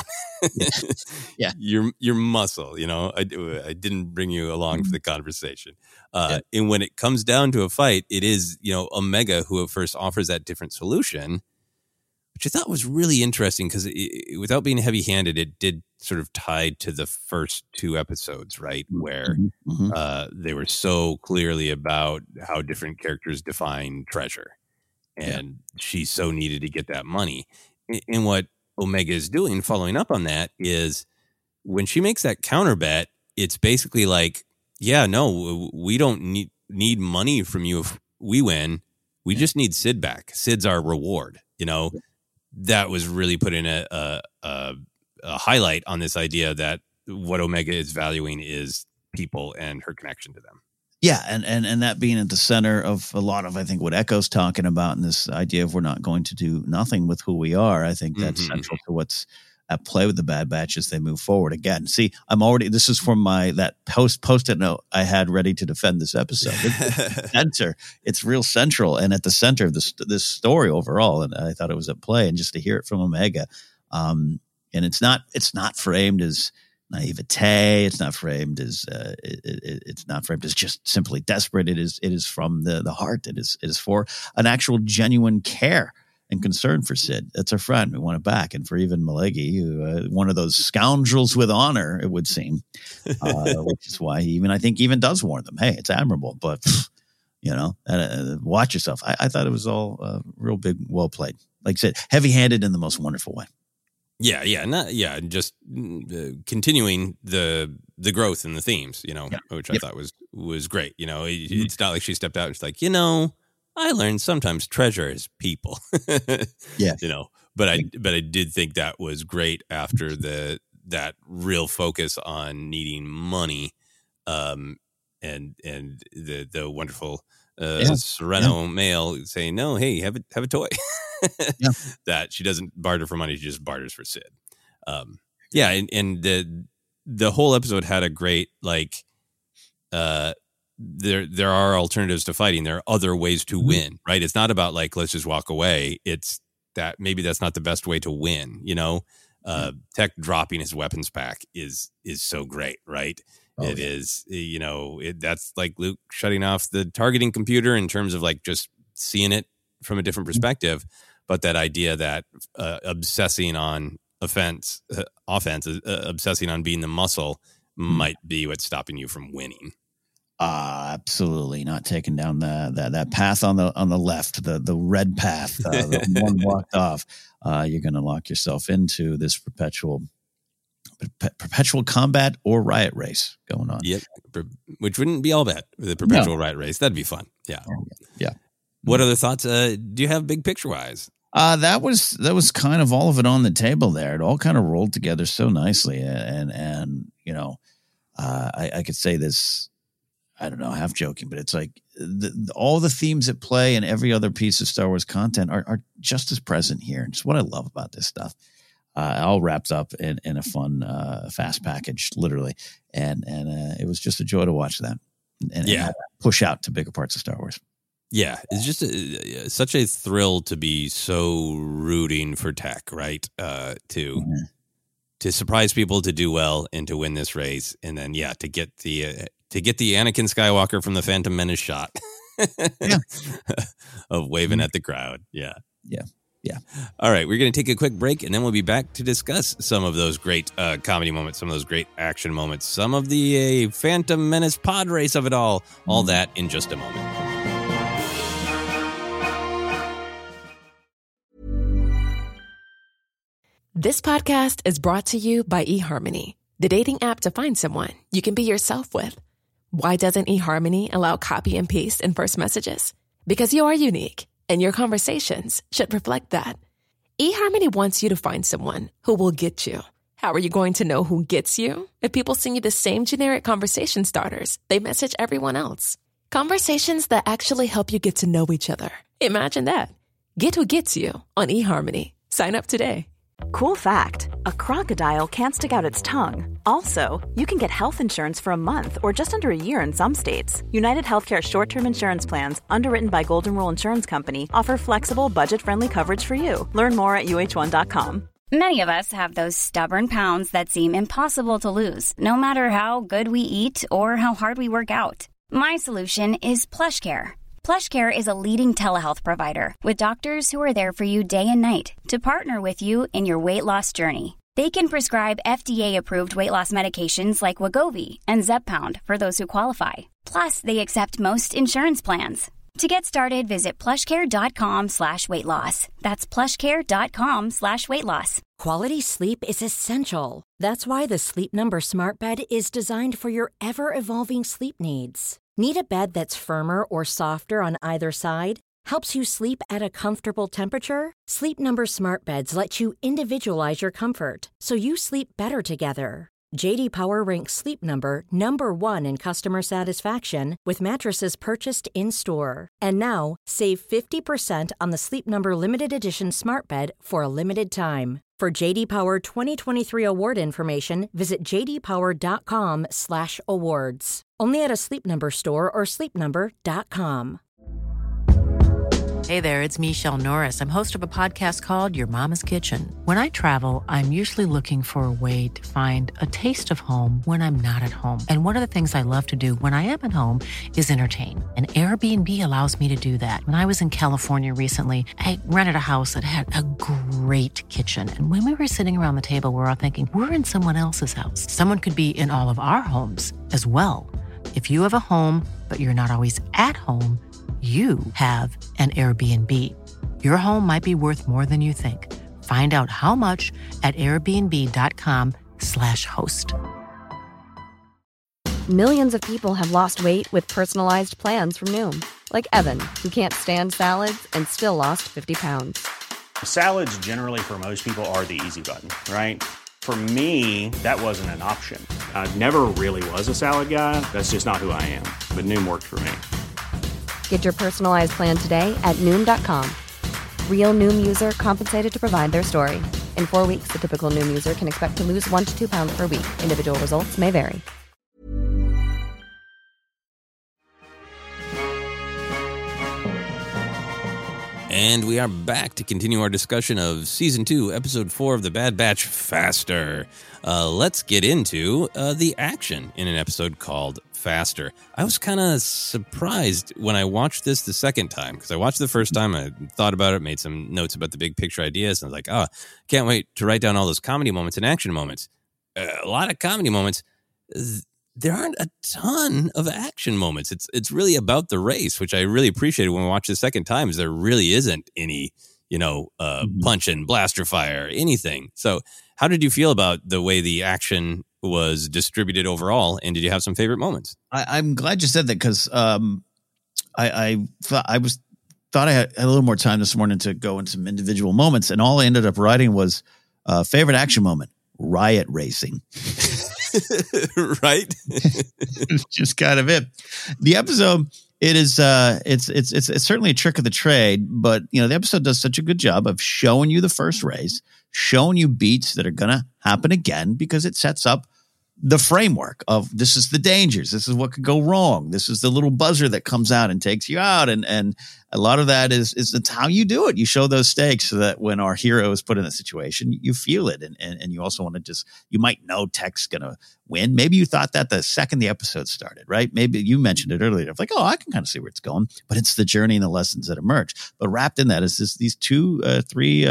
your muscle, I didn't bring you along for the conversation. And when it comes down to a fight, it is, Omega who at first offers that different solution, which I thought was really interesting because without being heavy handed, it did sort of tied to the first two episodes, right? Where they were so clearly about how different characters define treasure, and she so needed to get that money. And what Omega is doing, following up on that, is when she makes that counter bet, it's basically like, we don't need money from you if we win. We just need Sid back. Sid's our reward. That was really putting a highlight on this idea that what Omega is valuing is people and her connection to them. Yeah, and that being at the center of a lot of, I think, what Echo's talking about, in this idea of we're not going to do nothing with who we are. I think that's central to what's at play with the Bad Batch as they move forward. Again, see, this is from that post-it note I had ready to defend this episode. It's real central and at the center of this story overall, and I thought it was at play. And just to hear it from Omega, and it's not framed as naivete. It's not framed as just simply desperate. It is from the heart. It is for an actual genuine care and concern for Sid. That's our friend. We want it back. And for even Malegi, who, one of those scoundrels with honor, it would seem, which is why he I think does warn them. Hey, it's admirable, but watch yourself. I thought it was all real big, well played. Like I said, heavy handed in the most wonderful way. Just continuing the growth in the themes, which I thought was great. It's not like she stepped out and she's like, I learned sometimes treasure is people. Yeah. But I did think that was great after that real focus on needing money, and the wonderful Sereno male saying, no, hey, have a toy. That she doesn't barter for money, she just barters for Sid. And the whole episode had a great there are alternatives to fighting. There are other ways to win, right? It's not about let's just walk away. It's that maybe that's not the best way to win. Tech dropping his weapons pack is so great, right? Is that's like Luke shutting off the targeting computer in terms of just seeing it from a different perspective. But that idea that obsessing on offense, obsessing on being the muscle might be what's stopping you from winning. Absolutely not taking down that path on the left, the red path, the one blocked off. You're going to lock yourself into this perpetual combat or riot race going on. Yep, which wouldn't be all bad. The perpetual riot race, that'd be fun. Yeah. What other thoughts do you have, big picture wise? That was kind of all of it on the table there. It all kind of rolled together so nicely, and I could say this. I don't know, half joking, but it's like all the themes at play and every other piece of Star Wars content are just as present here. It's what I love about this stuff. All wrapped up in a fun, fast package, literally, and it was just a joy to watch that and push out to bigger parts of Star Wars. Yeah, it's just such a thrill to be so rooting for Tech, right? To surprise people, to do well, and to win this race, and then to get the Anakin Skywalker from the Phantom Menace shot of waving at the crowd. Yeah. All right, we're going to take a quick break, and then we'll be back to discuss some of those great comedy moments, some of those great action moments, some of the Phantom Menace pod race of it all that in just a moment. This podcast is brought to you by eHarmony, the dating app to find someone you can be yourself with. Why doesn't eHarmony allow copy and paste in first messages? Because you are unique, and your conversations should reflect that. eHarmony wants you to find someone who will get you. How are you going to know who gets you? If people send you the same generic conversation starters they message everyone else. Conversations that actually help you get to know each other. Imagine that. Get who gets you on eHarmony. Sign up today. Cool fact, a crocodile can't stick out its tongue. Also, you can get health insurance for a month or just under a year in some states. United Healthcare short-term insurance plans, underwritten by Golden Rule Insurance Company, offer flexible, budget-friendly coverage for you. Learn more at UH1.com. Many of us have those stubborn pounds that seem impossible to lose, no matter how good we eat or how hard we work out. My solution is PlushCare. PlushCare is a leading telehealth provider with doctors who are there for you day and night to partner with you in your weight loss journey. They can prescribe FDA-approved weight loss medications like Wegovy and Zepbound for those who qualify. Plus, they accept most insurance plans. To get started, visit plushcare.com/weightloss. That's plushcare.com/weightloss. Quality sleep is essential. That's why the Sleep Number Smart Bed is designed for your ever-evolving sleep needs. Need a bed that's firmer or softer on either side? Helps you sleep at a comfortable temperature? Sleep Number Smart Beds let you individualize your comfort, so you sleep better together. J.D. Power ranks Sleep Number #1 in customer satisfaction with mattresses purchased in-store. And now, save 50% on the Sleep Number Limited Edition Smart Bed for a limited time. For J.D. Power 2023 award information, visit jdpower.com/awards. Only at a Sleep Number store or sleepnumber.com. Hey there, it's Michelle Norris. I'm host of a podcast called Your Mama's Kitchen. When I travel, I'm usually looking for a way to find a taste of home when I'm not at home. And one of the things I love to do when I am at home is entertain. And Airbnb allows me to do that. When I was in California recently, I rented a house that had a great kitchen. And when we were sitting around the table, we were all thinking, we're in someone else's house. Someone could be in all of our homes as well. If you have a home, but you're not always at home, you have an Airbnb. Your home might be worth more than you think. Find out how much at airbnb.com/host. Millions of people have lost weight with personalized plans from Noom. Like Evan, who can't stand salads and still lost 50 pounds. Salads generally for most people are the easy button, right? For me, that wasn't an option. I never really was a salad guy. That's just not who I am. But Noom worked for me. Get your personalized plan today at Noom.com. Real Noom user compensated to provide their story. In 4 weeks, the typical Noom user can expect to lose 1 to 2 pounds per week. Individual results may vary. And we are back to continue our discussion of Season 2, Episode 4 of The Bad Batch, Faster. Let's get into the action in an episode called Faster. I was kind of surprised when I watched this the second time, because I watched the first time, I thought about it, made some notes about the big picture ideas, and I was like, can't wait to write down all those comedy moments and action moments. A lot of comedy moments. There aren't a ton of action moments. It's really about the race, which I really appreciated when we watched the second time, is there really isn't any, punch and blaster fire, anything. So how did you feel about the way the action was distributed overall? And did you have some favorite moments? I'm glad you said that, because I thought I had a little more time this morning to go into some individual moments, and all I ended up writing was favorite action moment: riot racing. Right? It's just kind of it. The episode, it is it's certainly a trick of the trade, but the episode does such a good job of showing you the first race, showing you beats that are going to happen again, because it sets up the framework of this is the dangers. This is what could go wrong. This is the little buzzer that comes out and takes you out. And a lot of that is it's how you do it. You show those stakes so that when our hero is put in a situation, you feel it. And you also want to you might know Tech's going to win. Maybe you thought that the second the episode started, right? Maybe you mentioned it earlier. It's like, I can kind of see where it's going, but it's the journey and the lessons that emerge. But wrapped in that is these three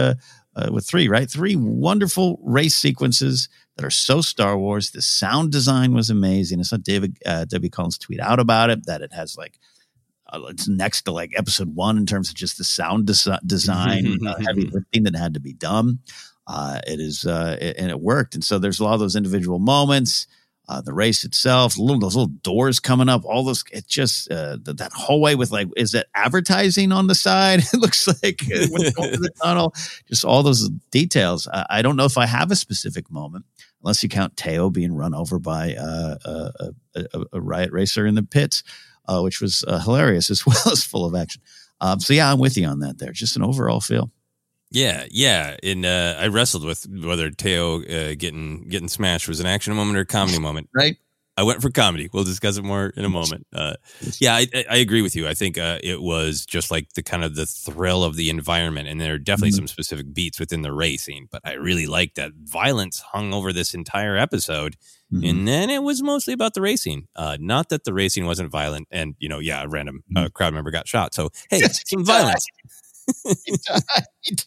wonderful race sequences that are so Star Wars. The sound design was amazing. I saw Debbie Collins tweet out about it, that it has it's next to episode 1 in terms of just the sound design, heavy lifting that had to be done. And it worked. And so there's a lot of those individual moments. The race itself, those little doors coming up, all those, it just, that hallway with is that advertising on the side? It looks like when you go through the tunnel, just all those details. I don't know if I have a specific moment, unless you count Teo being run over by a riot racer in the pits, which was hilarious as well as full of action. So yeah, I'm with you on that there. Just an overall feel. Yeah. And I wrestled with whether Teo getting smashed was an action moment or a comedy moment. Right. I went for comedy. We'll discuss it more in a moment. I agree with you. I think it was just like the kind of the thrill of the environment, and there are definitely some specific beats within the racing. But I really like that violence hung over this entire episode, and then it was mostly about the racing. Not that the racing wasn't violent, and a random crowd member got shot. So hey, some violence. He died.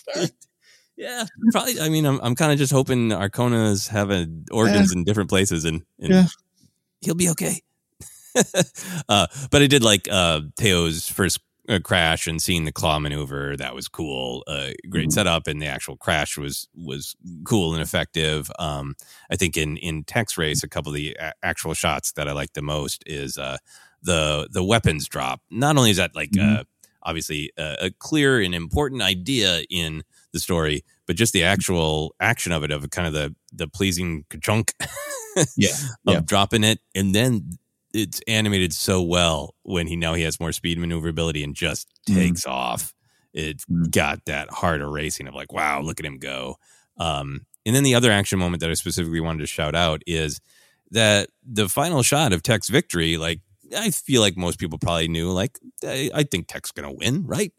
Yeah, probably. I mean, I'm kind of just hoping Arcona's having organs in different places, and he'll be okay. But I did like Teo's first crash and seeing the claw maneuver. That was cool. Great setup, and the actual crash was cool and effective. I think in Tech's race, a couple of the actual shots that I like the most is the weapons drop. Not only is that obviously a clear and important idea in the story, but just the actual action of it, of kind of the pleasing ka-chunk of dropping it. And then it's animated so well when he has more speed maneuverability and just takes off. It's got that heart of racing of like, wow, look at him go. And then the other action moment that I specifically wanted to shout out is that the final shot of Tech's victory, I feel like most people probably knew, I think Tech's going to win, right?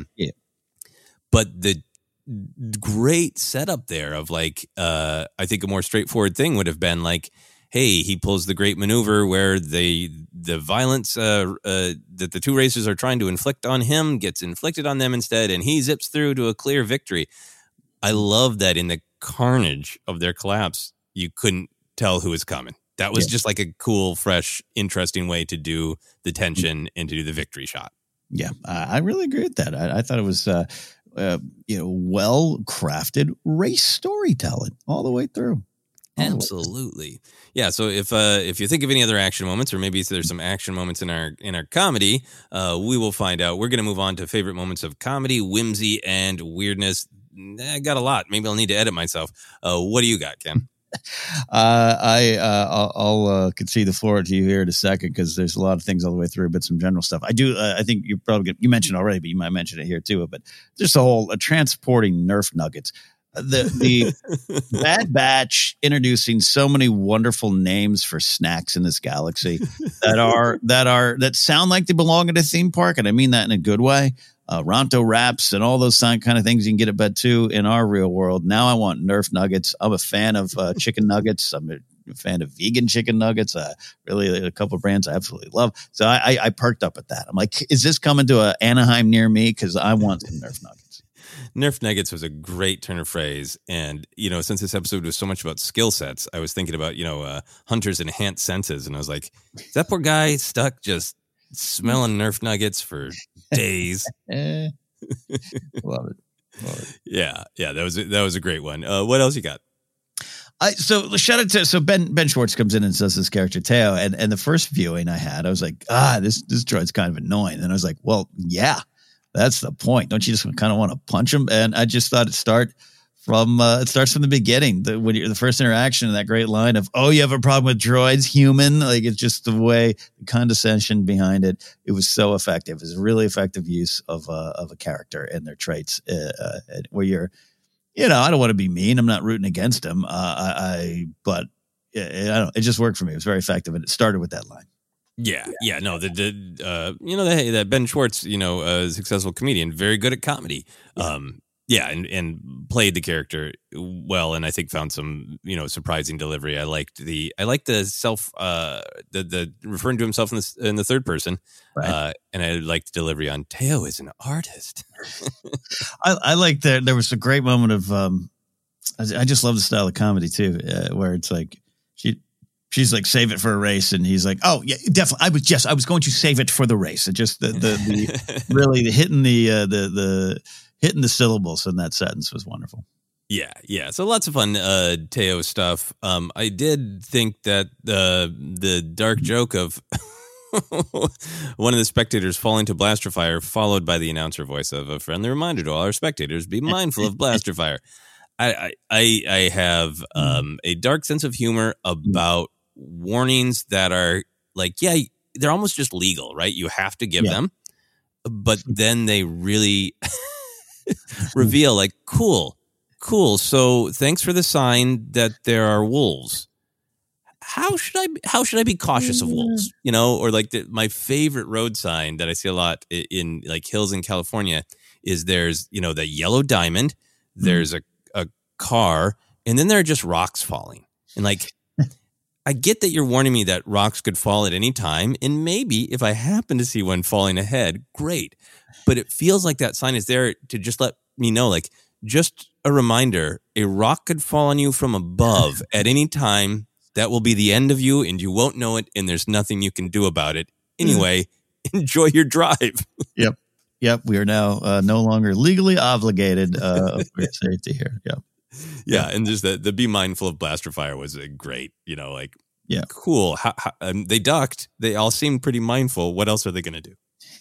But the great setup there of I think a more straightforward thing would have been hey, he pulls the great maneuver where the violence that the two racers are trying to inflict on him gets inflicted on them instead, and he zips through to a clear victory. I love that in the carnage of their collapse, you couldn't tell who was coming. That was just a cool, fresh, interesting way to do the tension and to do the victory shot. Yeah, I really agree with that. I thought it was well-crafted race storytelling all the way through. Absolutely. Yeah. So if you think of any other action moments, or maybe there's some action moments in our comedy, we will find out. We're going to move on to favorite moments of comedy, whimsy, and weirdness. I got a lot. Maybe I'll need to edit myself. What do you got, Ken? I'll concede the floor to you here in a second, because there's a lot of things all the way through, but some general stuff. I do. I think you mentioned already, but you might mention it here too. But just the whole transporting Nerf nuggets. The Bad Batch introducing so many wonderful names for snacks in this galaxy that sound like they belong at a theme park, and I mean that in a good way. Ronto wraps and all those kind of things you can get at Bed 2 in our real world. Now I want Nerf nuggets. I'm a fan of chicken nuggets. I'm a fan of vegan chicken nuggets. Really, a couple of brands I absolutely love. So I perked up at that. I'm like, is this coming to a Anaheim near me? Because I want some Nerf nuggets. Nerf nuggets was a great turn of phrase. And, since this episode was so much about skill sets, I was thinking about, Hunter's enhanced senses. And I was like, is that poor guy stuck just smelling Nerf nuggets for days? Love it. Yeah. That was a great one. What else you got? So shout out to Ben Schwartz comes in and says this character Teo, and the first viewing I had, I was like, this droid's kind of annoying. And I was like, well, yeah. That's the point. Don't you just kind of want to punch him? And I just thought it starts from the beginning. When you're the first interaction, that great line of, "Oh, you have a problem with droids, human?" Like, it's just the way, the condescension behind it. It was so effective. It was a really effective use of a character and their traits. Where you're, I don't want to be mean. I'm not rooting against him. But I don't. It just worked for me. It was very effective, and it started with that line. Yeah. No, that Ben Schwartz, a successful comedian, very good at comedy. And played the character well, and I think found some, surprising delivery. I liked the self, the referring to himself in the third person, right. And I liked the delivery on Teo is an artist. I like that. There was a great moment of, I just love the style of comedy too, where it's like she's like, save it for a race. And he's like, oh yeah, definitely. I was going to save it for the race. It just, the really hitting hitting the syllables in that sentence was wonderful. Yeah. So lots of fun, Teo stuff. I did think that the dark joke of one of the spectators falling to blaster fire, followed by the announcer voice of a friendly reminder to all our spectators, be mindful of blaster fire. I have a dark sense of humor about warnings that are like, they're almost just legal, right? You have to give them, but then they really reveal like, cool. So thanks for the sign that there are wolves. How should I be cautious of wolves? Or like my favorite road sign that I see a lot in like hills in California is there's, the yellow diamond, there's a car, and then there are just rocks falling. And like, I get that you're warning me that rocks could fall at any time, and maybe if I happen to see one falling ahead, great. But it feels like that sign is there to just let me know, like, just a reminder, a rock could fall on you from above at any time. That will be the end of you, and you won't know it, and there's nothing you can do about it. Anyway, enjoy your drive. Yep. We are now no longer legally obligated for safety here. Yep. Yeah, and just the be mindful of blaster fire was a great, cool. They ducked. They all seemed pretty mindful. What else are they going to do?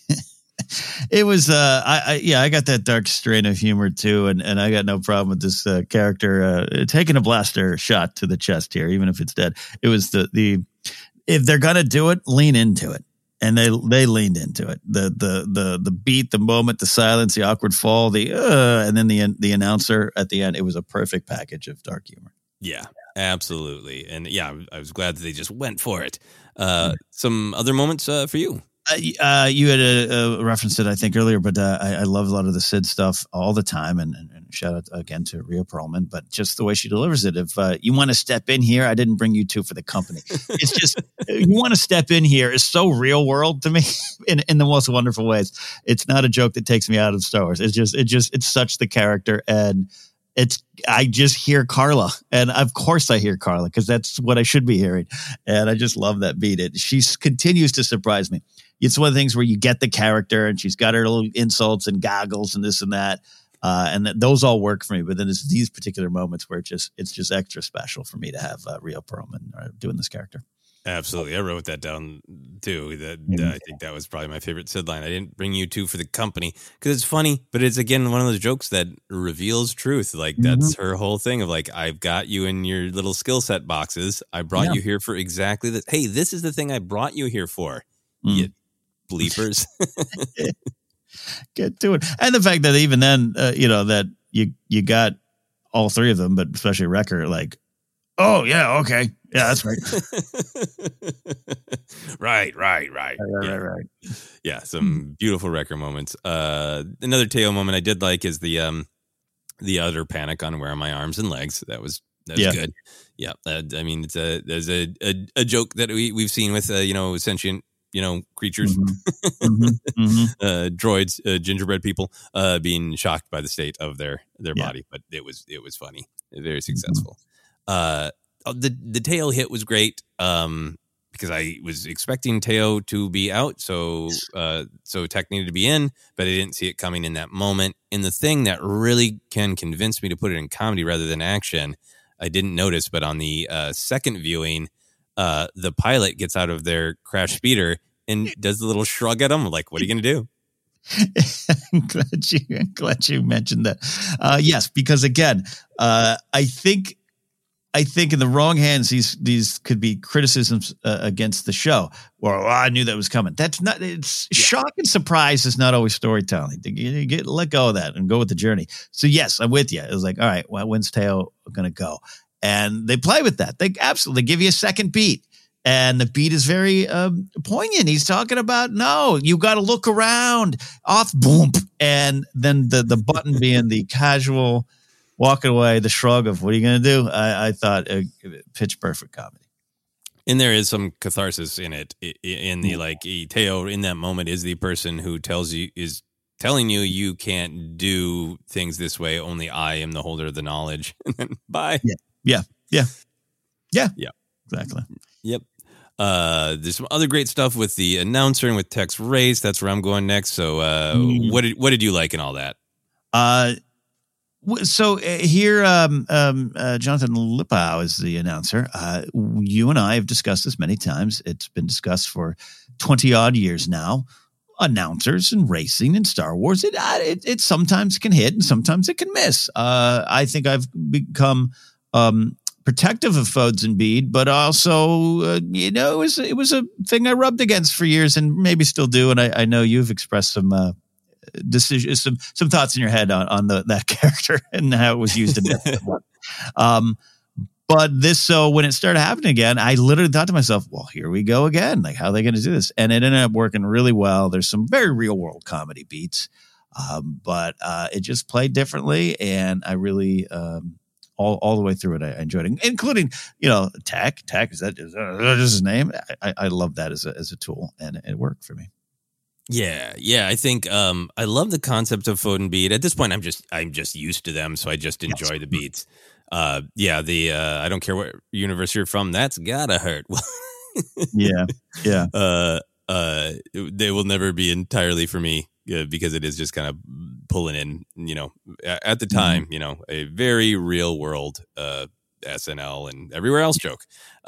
It was, I got that dark strain of humor too, and I got no problem with this character taking a blaster shot to the chest here, even if it's dead. It was the if they're gonna do it, lean into it. And they leaned into it. The beat, the moment, the silence, the awkward fall, and then the announcer at the end. It was a perfect package of dark humor. Yeah, absolutely. And I was glad that they just went for it. Some other moments for you. You had a reference it, I think, earlier, but I love a lot of the Sid stuff all the time. And shout out again to Rhea Perlman, but just the way she delivers it. If you want to step in here, I didn't bring you two for the company. It's just, you want to step in here is so real world to me in the most wonderful ways. It's not a joke that takes me out of Star Wars. It's such the character. And I just hear Carla, and of course I hear Carla because that's what I should be hearing. And I just love that beat. She continues to surprise me. It's one of the things where you get the character and she's got her little insults and goggles and this and that. And those all work for me. But then it's these particular moments where it's just extra special for me to have Rio Perlman doing this character. Absolutely. I wrote that down too. I think that was probably my favorite Sid line. I didn't bring you two for the company because it's funny, but it's again one of those jokes that reveals truth. Like that's her whole thing of like, I've got you in your little skill set boxes. I brought you here for exactly that. Hey, this is the thing I brought you here for. You bleepers. Get to it. And the fact that even then, that you got all three of them, but especially Wrecker, like, oh yeah, okay. Yeah, that's right. Right. Yeah, some beautiful Wrecker moments. Another Teo moment I did like is the utter panic on where are my arms and legs. That was good. Yeah, I mean, there's a joke that we've seen with sentient creatures, droids, gingerbread people being shocked by the state of their body, but it was funny, very successful. The Teo hit was great because I was expecting Teo to be out, so Tech needed to be in, but I didn't see it coming in that moment. And the thing that really can convince me to put it in comedy rather than action, I didn't notice, but on the second viewing, the pilot gets out of their crash speeder and does the little shrug at him, like, "What are you going to do?" I'm glad you mentioned that. Yes, because again, I think in the wrong hands, these could be criticisms against the show. Well, I knew that was coming. That's not. It's shock and surprise is not always storytelling. You let go of that and go with the journey. So yes, I'm with you. It was like, all right, well, when's Teo going to go? And they play with that. They absolutely give you a second beat. And the beat is very poignant. He's talking about, no, you got to look around, off, boom. And then the button being the casual walking away, the shrug of, what are you going to do? I thought pitch perfect comedy. And there is some catharsis in it. In the Teo in that moment is the person who is telling you you can't do things this way. Only I am the holder of the knowledge. And then bye. Yeah. Exactly. Yep. There's some other great stuff with the announcer and with Tech's race. That's where I'm going next. So, what did you like in all that? So here, Jonathan Lipow is the announcer. You and I have discussed this many times. It's been discussed for 20 odd years now. Announcers and racing and Star Wars, it sometimes can hit and sometimes it can miss. I think I've become protective of Fodes and Bede, but also, it was a thing I rubbed against for years and maybe still do. And I know you've expressed some decisions, some thoughts in your head on that character and how it was used in it. But so when it started happening again, I literally thought to myself, well, here we go again. Like, how are they going to do this? And it ended up working really well. There's some very real world comedy beats, but it just played differently. And I really, all the way through it, I enjoyed it, including, Tech. Is that his name? I love that as a tool, and it worked for me. Yeah. I think I love the concept of Fode and Bede. At this point, I'm just used to them, so I just enjoy the beats. I don't care what universe you're from, that's gotta hurt. Yeah. They will never be entirely for me because it is just kind of pulling in, at the time, a very real world SNL and everywhere else joke.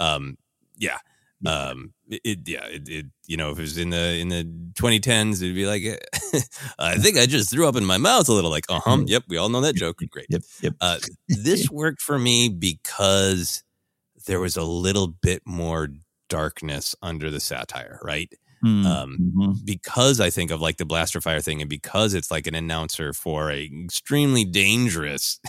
If it was in the 2010s, it'd be like, I think I just threw up in my mouth a little, like, yep, we all know that joke. Great. Yep. This worked for me because there was a little bit more darkness under the satire, right? Because I think of like the blaster fire thing, and because it's like an announcer for a extremely dangerous,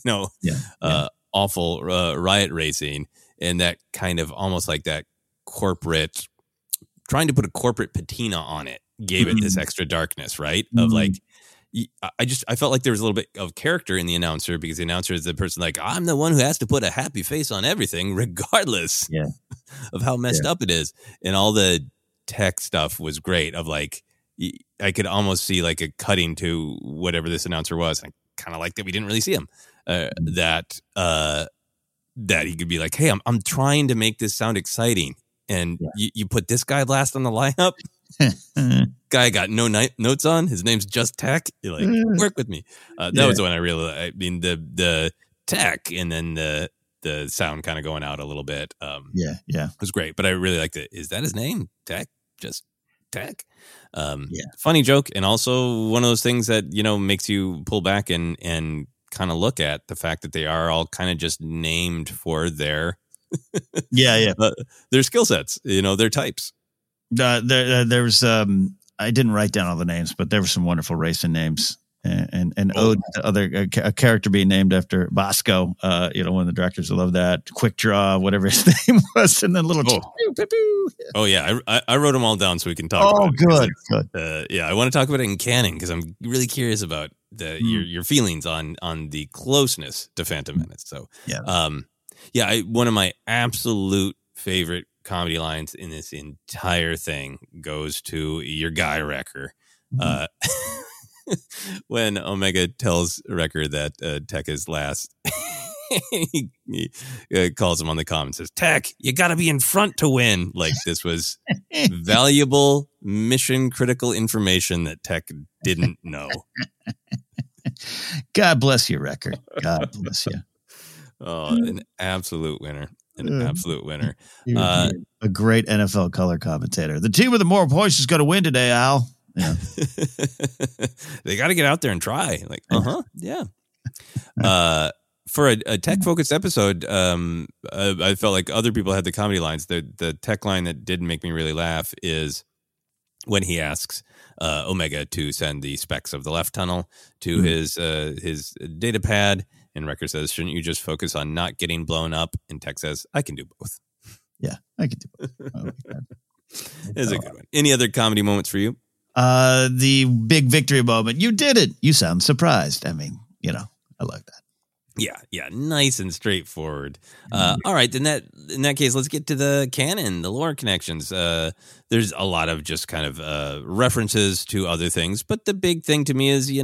awful riot racing, and that kind of almost like that corporate, trying to put a corporate patina on it, gave it this extra darkness, right? Of like, I felt like there was a little bit of character in the announcer, because the announcer is the person like, I'm the one who has to put a happy face on everything, regardless of how messed up it is. And all the Tech stuff was great, of like, I could almost see like a cutting to whatever this announcer was. I kind of like that we didn't really see him. That he could be like, hey, I'm trying to make this sound exciting. And you put this guy last on the lineup? guy I got no notes on. His name's just Tech. You're like, work with me. That was the one I mean, the tech and then the sound kind of going out a little bit. It was great, but I really liked it. Is that his name? Tech? Just Tech? Funny joke, and also one of those things that, makes you pull back and kind of look at the fact that they are all kind of just named for their their skill sets, their types. There was I didn't write down all the names, but there were some wonderful racing names. And ode to a character being named after Bosco, one of the directors. I love that. Quick Draw, whatever his name was, and then little. I wrote them all down so we can talk. about good. I want to talk about it in canon because I'm really curious about your feelings on the closeness to Phantom Menace. So one of my absolute favorite comedy lines in this entire thing goes to your guy Wrecker. When Omega tells Wrecker that Tech is last, he calls him on the comm and says, Tech, you got to be in front to win. Like this was valuable mission critical information that Tech didn't know. God bless you, Wrecker. God bless you. An absolute winner. Absolute winner. A great NFL color commentator. The team with the more points is going to win today, Al. Yeah. They got to get out there and try. Like, for a tech-focused episode, I felt like other people had the comedy lines. The tech line that did make me really laugh is when he asks Omega to send the specs of the left tunnel to his data pad, and Wrecker says, "Shouldn't you just focus on not getting blown up?" And Tech says, "I can do both." Yeah, I can do both. I like that. It's a good one. Any other comedy moments for you? The big victory moment. You did it. You sound surprised. I mean, I like that. Yeah. Nice and straightforward. All right. Then in that case, let's get to the canon, the lore connections. There's a lot of just kind of references to other things, but the big thing to me is,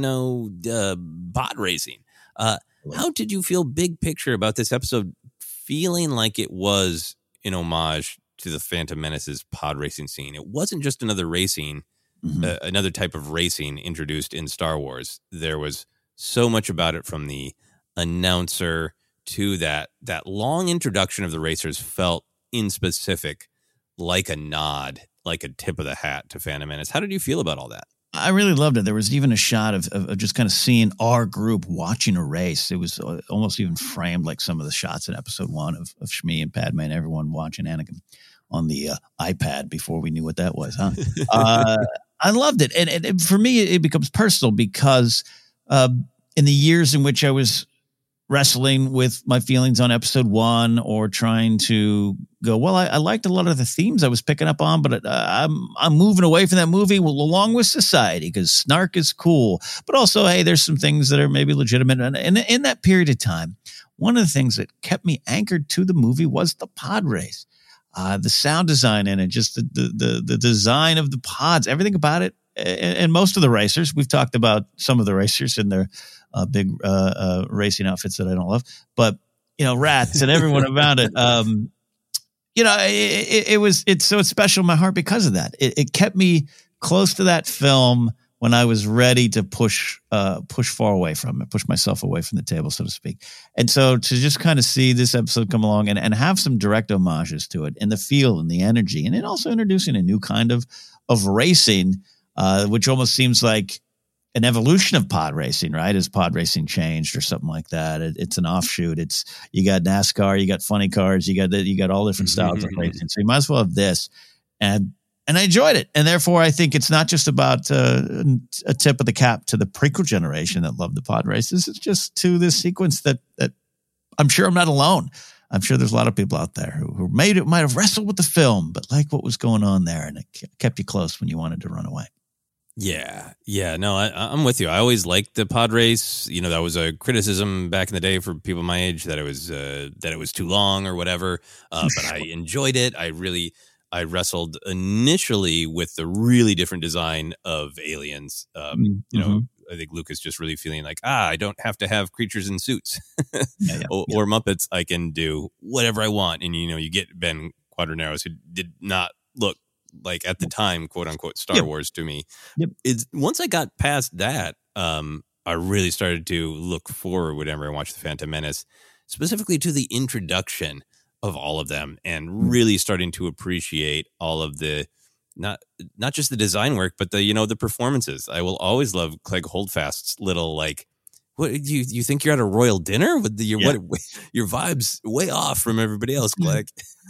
pod racing. How did you feel big picture about this episode, feeling like it was an homage to the Phantom Menace's pod racing scene? It wasn't just another racing. Another type of racing introduced in Star Wars. There was so much about it, from the announcer to that long introduction of the racers felt in specific like a nod, like a tip of the hat to Phantom Menace. How did you feel about all that? I really loved it. There was even a shot of just kind of seeing our group watching a race. It was almost even framed like some of the shots in episode 1 of Shmi and Padme and everyone watching Anakin on the iPad before we knew what that was, huh? I loved it. And for me, it becomes personal because in the years in which I was wrestling with my feelings on episode 1 or trying to go, well, I liked a lot of the themes I was picking up on, but I'm moving away from that movie along with society because snark is cool. But also, hey, there's some things that are maybe legitimate. And in that period of time, one of the things that kept me anchored to the movie was the pod race. The sound design in it, just the design of the pods, everything about it. And most of the racers, we've talked about some of the racers in their big racing outfits that I don't love, but rats and everyone about it. It's so special in my heart because of that. It kept me close to that film when I was ready to push far away from it, push myself away from the table, so to speak. And so to just kind of see this episode come along and have some direct homages to it, and the feel and the energy, and then also introducing a new kind of racing, which almost seems like an evolution of pod racing, right? As pod racing changed or something like that. It's an offshoot. You got NASCAR, you got funny cars, you got all different styles of racing. So you might as well have this. And I enjoyed it. And therefore, I think it's not just about a tip of the cap to the prequel generation that loved the pod races. It's just to this sequence that I'm sure I'm not alone. I'm sure there's a lot of people out there who might have wrestled with the film, but like what was going on there. And it kept you close when you wanted to run away. Yeah. No, I'm with you. I always liked the pod race. That was a criticism back in the day for people my age that it was too long or whatever. But I enjoyed it. I wrestled initially with the really different design of aliens. I think Lucas just really feeling like, I don't have to have creatures in suits or Muppets. I can do whatever I want. And, you get Ben Quadraneros, who did not look like at the time, quote unquote, Star Wars to me. It's once I got past that, I really started to look forward whenever I watched The Phantom Menace, specifically to the introduction of all of them, and really starting to appreciate all of the not just the design work, but the performances. I will always love Clegg Holdfast's little like, what you think you're at a royal dinner with your vibes way off from everybody else, Clegg.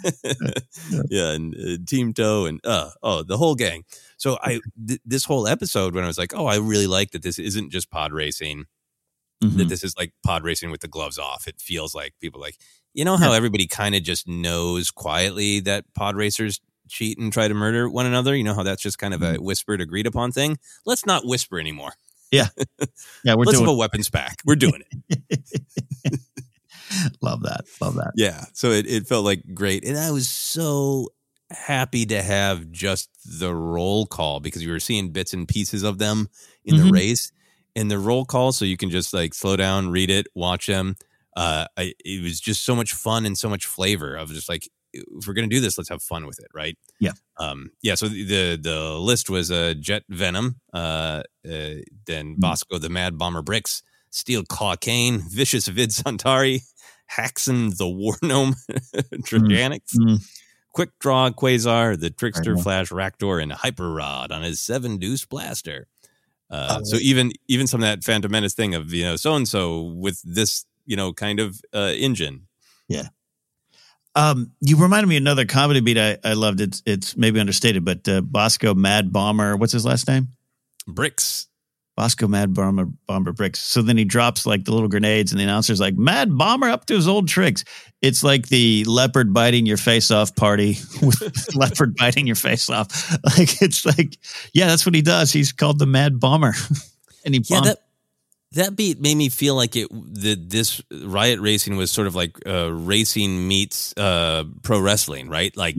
And Team Toe and the whole gang. So this whole episode, when I was like, I really like that this isn't just pod racing, that this is like pod racing with the gloves off. It feels like people like, how everybody kind of just knows quietly that pod racers cheat and try to murder one another. You know how that's just kind of a whispered, agreed upon thing. Let's not whisper anymore. Yeah. Let's have a weapons pack. We're doing it. Love that. Yeah. So it felt like great. And I was so happy to have just the roll call, because you were seeing bits and pieces of them in the race, and the roll call. So you can just like slow down, read it, watch them. It was just so much fun and so much flavor of just like, if we're going to do this, let's have fun with it. Right. Yeah. So the list was Jet Venom, then Bosco the Mad Bomber Bricks, Steel Claw Kane, Vicious Vid Santari, Haxon the War Gnome, Trajanix, Quick Draw Quasar, the Trickster Flash Raktor, and Hyper Rod on his 7-deuce blaster. So even some of that Phantom Menace thing of, so and so with this, kind of engine. Yeah. You reminded me of another comedy beat I loved. It's maybe understated, but Bosco Mad Bomber, what's his last name? Bricks. Bosco Mad Bomber Bricks. So then he drops like the little grenades, and the announcer's like, Mad Bomber up to his old tricks. It's like the leopard biting your face off party with leopard biting your face off. Like, it's like, that's what he does. He's called the Mad Bomber. And he that beat made me feel like this Riot Racing was sort of like racing meets pro wrestling, right? Like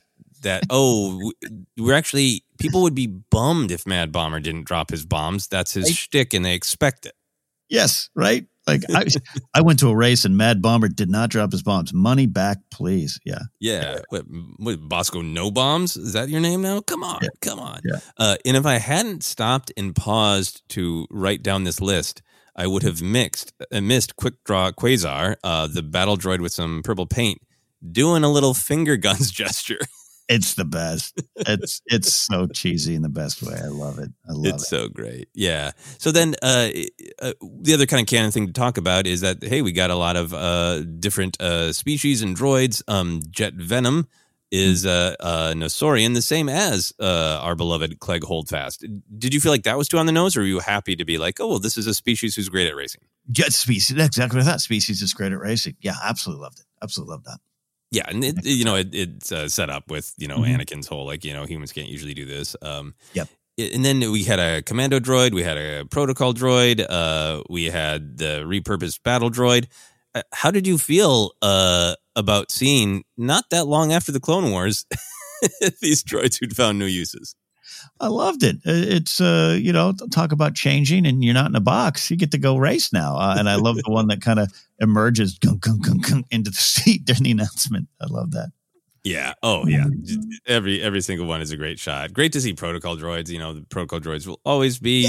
we're actually, people would be bummed if Mad Bomber didn't drop his bombs. That's his shtick, and they expect it. Yes, right? Like I went to a race and Mad Bomber did not drop his bombs. Money back, please. Yeah. Yeah. What, Bosco No Bombs? Is that your name now? Come on. Yeah. And if I hadn't stopped and paused to write down this list, I would have missed Quick Draw Quasar, the battle droid with some purple paint, doing a little finger guns gesture. It's the best. It's so cheesy in the best way. I love it. It's so great. Yeah. So then the other kind of canon thing to talk about is that, hey, we got a lot of different species and droids. Jet Venom is Nosorian, the same as our beloved Clegg Holdfast. Did you feel like that was too on the nose, or were you happy to be like, oh, well, this is a species who's great at racing? Jet species. That's exactly what I thought. Species is great at racing. Yeah, absolutely loved it. Absolutely loved that. Yeah, and it's set up with, Anakin's whole, like, humans can't usually do this. Yep. And then we had a commando droid, we had a protocol droid, we had the repurposed battle droid. How did you feel about seeing, not that long after the Clone Wars, these droids who'd found new uses? I loved it. It's, talk about changing, and you're not in a box. You get to go race now. And I love the one that kind of emerges into the seat during the announcement. I love that. Yeah. Oh, yeah. Every single one is a great shot. Great to see protocol droids. The protocol droids will always be,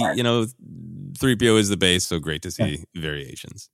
3PO is the base. So great to see variations.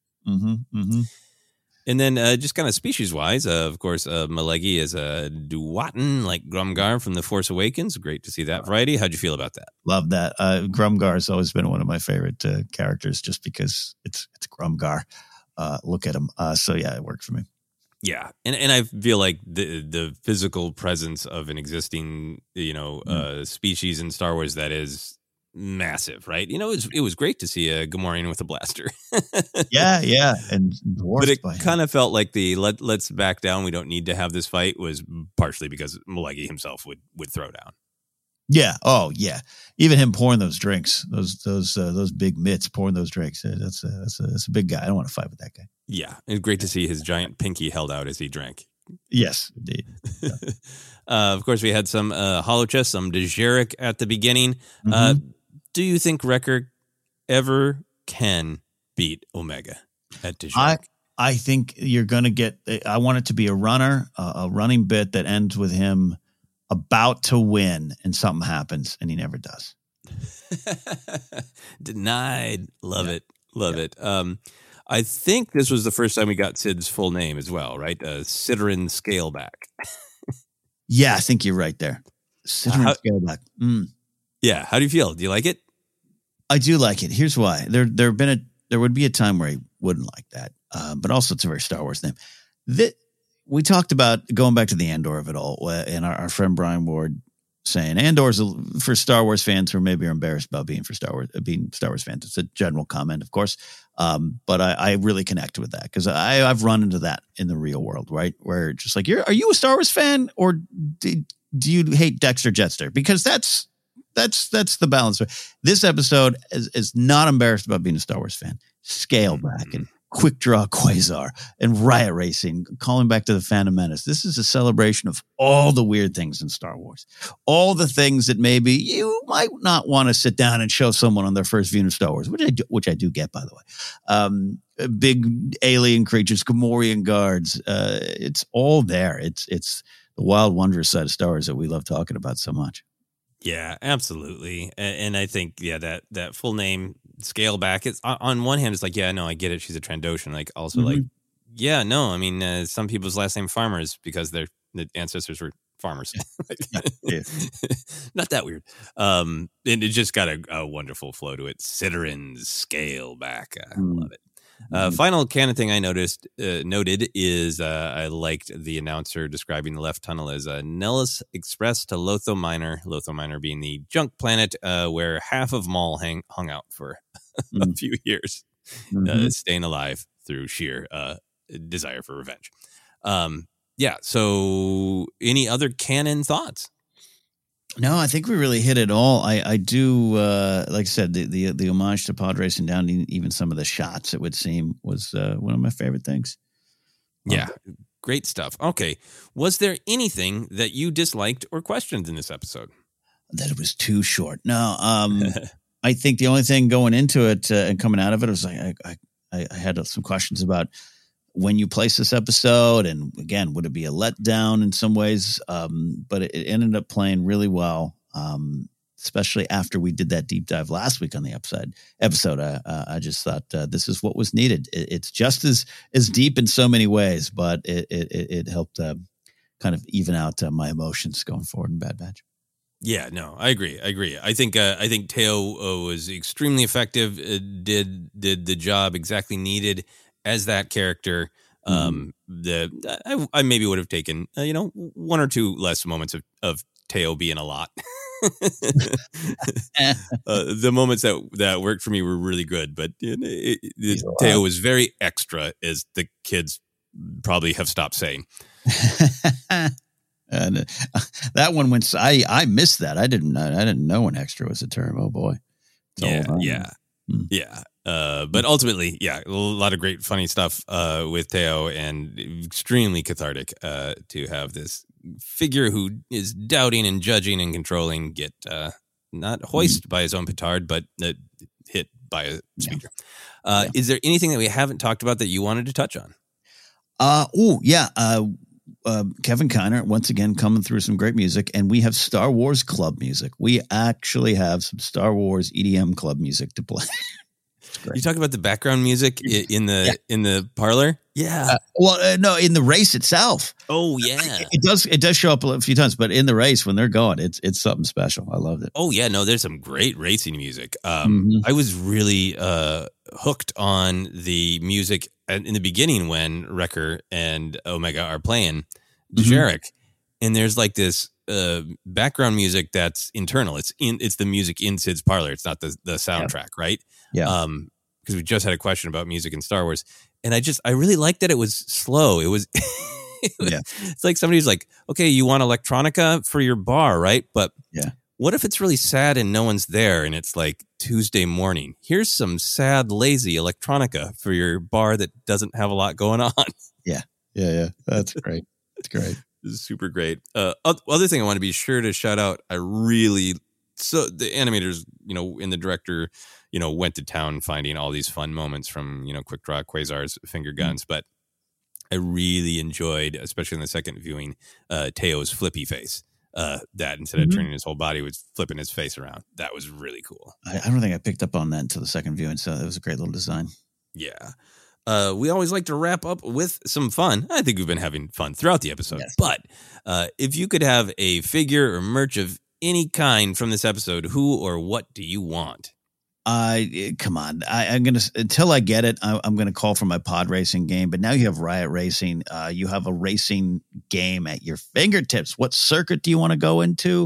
And then just kind of species-wise, of course, Malegi is a Duwatan, like Grumgar from The Force Awakens. Great to see that variety. How'd you feel about that? Love that. Grumgar has always been one of my favorite characters, just because it's Grumgar. Look at him. So, yeah, it worked for me. Yeah. And I feel like the physical presence of an existing, species in Star Wars that is massive, right? It was great to see a Gamorrean with a blaster. yeah, and but it kind of felt like the let's back down. We don't need to have this fight was partially because Malegi himself would throw down. Yeah. Oh, yeah. Even him pouring those drinks, those big mitts pouring those drinks. That's a big guy. I don't want to fight with that guy. Yeah, it's great to see his giant pinky held out as he drank. Yes, indeed. Yeah. Of course, we had some holochess, some Dejarik at the beginning. Do you think Wrecker ever can beat Omega at Dejarik? I think you're going to get. I want it to be a running bit that ends with him about to win, and something happens, and he never does. Denied. Love it. Love it. I think this was the first time we got Sid's full name as well, right? Ciderin Scaleback. Yeah, I think you're right there. Ciderin Scaleback. Yeah. How do you feel? Do you like it? I do like it. Here's why. There would be a time where he wouldn't like that. But also it's a very Star Wars name. We talked about going back to the Andor of it all, and our friend Brian Ward saying Andor's for Star Wars fans who maybe are embarrassed about being Star Wars fans. It's a general comment, of course. But I really connect with that because I've run into that in the real world, right? Where just like, are you a Star Wars fan or do you hate Dexter Jettster? Because that's the balance. This episode is not embarrassed about being a Star Wars fan. Scale back and quick draw Quasar and riot racing, calling back to the Phantom Menace. This is a celebration of all the weird things in Star Wars. All the things that maybe you might not want to sit down and show someone on their first viewing of Star Wars, which I do get, by the way. Big alien creatures, Gamorrean guards. It's all there. It's the wild, wondrous side of Star Wars that we love talking about so much. Yeah, absolutely. And I think, that full name, Scaleback, it's on one hand, it's like, yeah, no, I get it. She's a Trandoshan. Like, also, like, yeah, no, I mean, some people's last name Farmers because the ancestors were farmers. Not that weird. And it just got a wonderful flow to it. Ciderin Scaleback. I love it. Final canon thing I noted is I liked the announcer describing the left tunnel as Nellis Express to Lotho Minor. Lotho Minor being the junk planet where half of Maul hung out for a few years, staying alive through sheer desire for revenge. So any other canon thoughts? No, I think we really hit it all. I do, like I said, the homage to pod racing down, even some of the shots, it would seem, was one of my favorite things. Yeah, great stuff. Okay. Was there anything that you disliked or questioned in this episode? That it was too short. No, I think the only thing going into it and coming out of it was like I had some questions about when you place this episode, and again, would it be a letdown in some ways? But it ended up playing really well, especially after we did that deep dive last week on the episode. I just thought this is what was needed. It's just as deep in so many ways, but it helped kind of even out my emotions going forward in Bad Batch. Yeah, no, I agree. I think Teo was extremely effective. Did the job exactly needed as that character. I maybe would have taken one or two less moments of Teo being a lot. The moments that worked for me were really good, but Teo was very extra, as the kids probably have stopped saying. And that one went. I missed that. I didn't know an extra was a term. Oh boy. Yeah. But ultimately, a lot of great funny stuff with Teo, and extremely cathartic to have this figure who is doubting and judging and controlling get not hoisted by his own petard, but hit by a speeder. Is there anything that we haven't talked about that you wanted to touch on? Kevin Kiner, once again, coming through some great music, and we have Star Wars club music. We actually have some Star Wars EDM club music to play. You talk about the background music in the parlor? Yeah. No, in the race itself. Oh yeah. It does show up a few times, but in the race when they're going, it's something special. I loved it. Oh yeah, no, there's some great racing music. I was really hooked on the music in the beginning when Wrecker and Omega are playing Jarek, and there's like this background music that's internal. It's the music in Sid's parlor. It's not the soundtrack, right? Yeah. Because we just had a question about music in Star Wars, and I really liked that it was slow. It was, it's like somebody's like, okay, you want electronica for your bar, right? But what if it's really sad and no one's there, and it's like Tuesday morning? Here's some sad, lazy electronica for your bar that doesn't have a lot going on. Yeah. That's great. It's great. This is super great. Other thing I want to be sure to shout out. So the animators, and the director, went to town finding all these fun moments from, Quick Draw Quasar's finger guns. But I really enjoyed, especially in the second viewing, Teo's flippy face. that instead of turning his whole body, was flipping his face around. That was really cool. I don't think I picked up on that until the second viewing, so it was a great little design. Yeah. We always like to wrap up with some fun. I think we've been having fun throughout the episode. Yes. But if you could have a figure or merch of any kind from this episode, who or what do you want? Come on. I'm going to, until I get it, I'm going to call for my pod racing game. But now you have Riot Racing. You have a racing game at your fingertips. What circuit do you want to go into?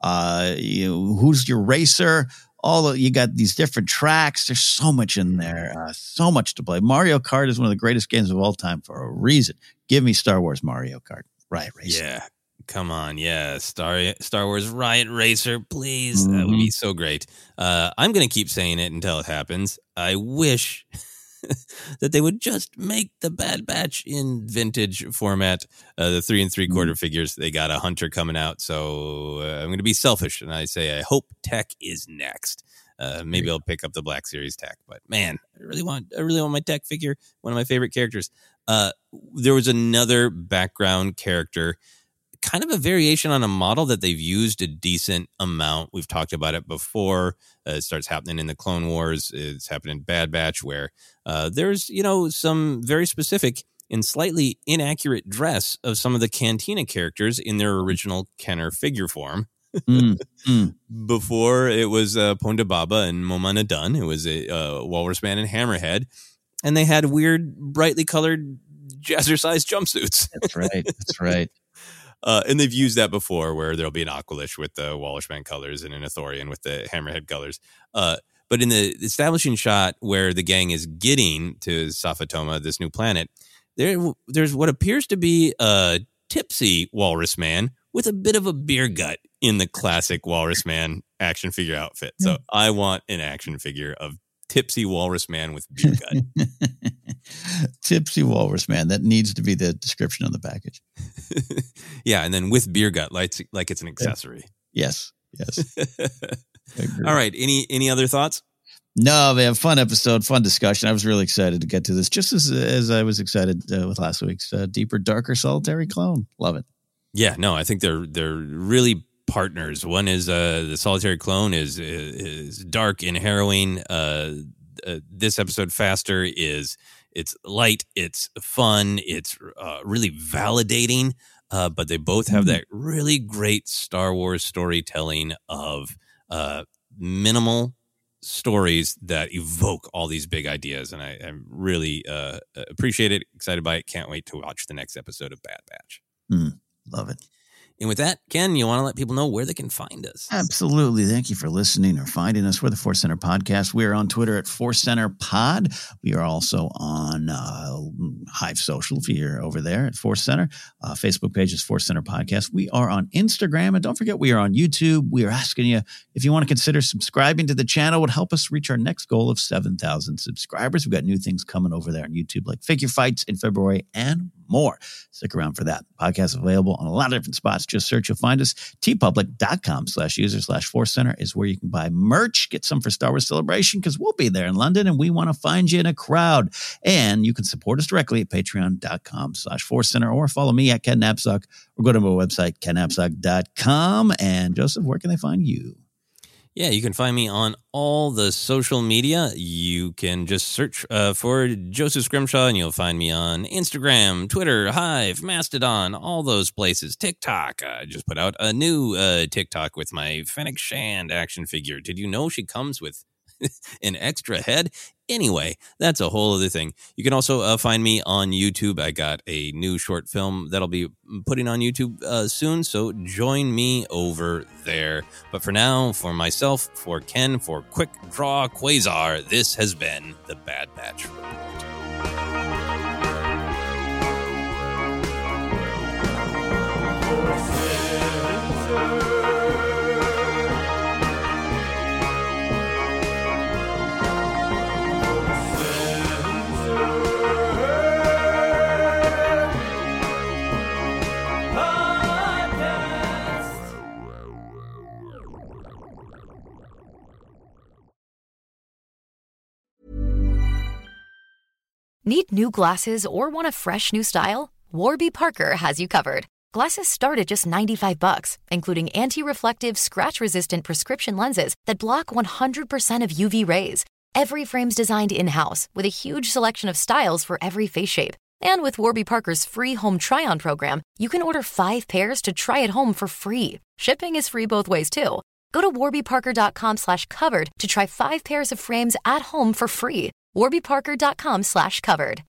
Who's your racer? You got these different tracks. There's so much in there, so much to play. Mario Kart is one of the greatest games of all time for a reason. Give me Star Wars Mario Kart, Riot Racing. Yeah, come on. Yeah, Star Wars Riot Racer, please. That would be so great. I'm going to keep saying it until it happens. I wish that they would just make the Bad Batch in vintage format, the 3 3/4 figures. They got a Hunter coming out, so I'm going to be selfish, and I say I hope Tech is next. Maybe I'll pick up the Black Series Tech, but man, I really want my Tech figure. One of my favorite characters. There was another background character, kind of a variation on a model that they've used a decent amount. We've talked about it before. It starts happening in the Clone Wars. It's happening in Bad Batch, where there's, some very specific and slightly inaccurate dress of some of the Cantina characters in their original Kenner figure form. Before it was Ponda Baba and Momana Dun. It was a Walrus Man and Hammerhead. And they had weird, brightly colored jazzercise jumpsuits. That's right. And they've used that before, where there'll be an Aqualish with the Walrusman colors and an Ithorian with the Hammerhead colors. But in the establishing shot where the gang is getting to Safatoma, this new planet, there's what appears to be a tipsy Walrus Man with a bit of a beer gut in the classic Walrus Man action figure outfit. So I want an action figure of tipsy Walrus Man with beer gut. Tipsy Walrus Man. That needs to be the description on the package. Yeah, and then with beer gut, like it's an accessory. Yes. All right. Any other thoughts? No, man. Fun episode, fun discussion. I was really excited to get to this, just as I was excited with last week's Deeper, Darker, Solitary Clone. Love it. Yeah, no, I think they're really partners. One is the Solitary Clone is dark and harrowing. This episode, Faster, it's light, it's fun, it's really validating. But they both have that really great Star Wars storytelling of minimal stories that evoke all these big ideas. And I really appreciate it, excited by it. Can't wait to watch the next episode of Bad Batch. Love it. And with that, Ken, you want to let people know where they can find us? Absolutely. Thank you for listening or finding us. We're the Force Center Podcast. We are on Twitter at Force Center Pod. We are also on Hive Social, if you're over there at Force Center. Facebook page is Force Center Podcast. We are on Instagram. And don't forget, we are on YouTube. We are asking you, if you want to consider subscribing to the channel, it would help us reach our next goal of 7,000 subscribers. We've got new things coming over there on YouTube, like figure fights in February and more. Stick around for that. Podcast available on a lot of different spots. Just search, you'll find us. tpublic.com/user/Force Center is where you can buy merch. Get some for Star Wars Celebration, because we'll be there in London and we want to find you in a crowd. And you can support us directly at patreon.com/Force Center, or follow me at Ken Napzok, or go to my website, kennapzok.com. And Joseph, where can they find you? Yeah, you can find me on all the social media. You can just search for Joseph Scrimshaw, and you'll find me on Instagram, Twitter, Hive, Mastodon, all those places. TikTok. I just put out a new TikTok with my Fennec Shand action figure. Did you know she comes with an extra head? Anyway, that's a whole other thing. You can also find me on YouTube. I got a new short film that'll be putting on YouTube soon, so join me over there. But for now, for myself, for Ken, for Quick Draw Quasar, this has been the Bad Batch Report. Need new glasses or want a fresh new style? Warby Parker has you covered. Glasses start at just $95, including anti-reflective, scratch-resistant prescription lenses that block 100% of UV rays. Every frame's designed in-house with a huge selection of styles for every face shape. And with Warby Parker's free home try-on program, you can order 5 pairs to try at home for free. Shipping is free both ways, too. Go to warbyparker.com/covered to try 5 pairs of frames at home for free. warbyparker.com/covered.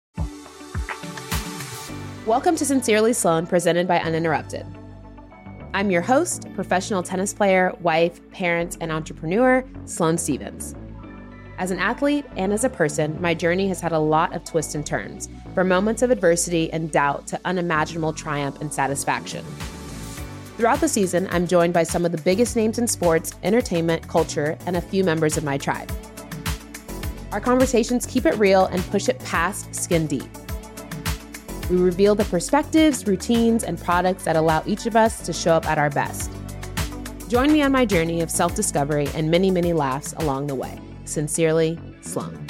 Welcome to Sincerely Sloan, presented by Uninterrupted. I'm your host, professional tennis player, wife, parent, and entrepreneur, Sloane Stevens. As an athlete and as a person, my journey has had a lot of twists and turns, from moments of adversity and doubt to unimaginable triumph and satisfaction. Throughout the season, I'm joined by some of the biggest names in sports, entertainment, culture, and a few members of my tribe. Our conversations keep it real and push it past skin deep. We reveal the perspectives, routines, and products that allow each of us to show up at our best. Join me on my journey of self-discovery and many, many laughs along the way. Sincerely, Sloane.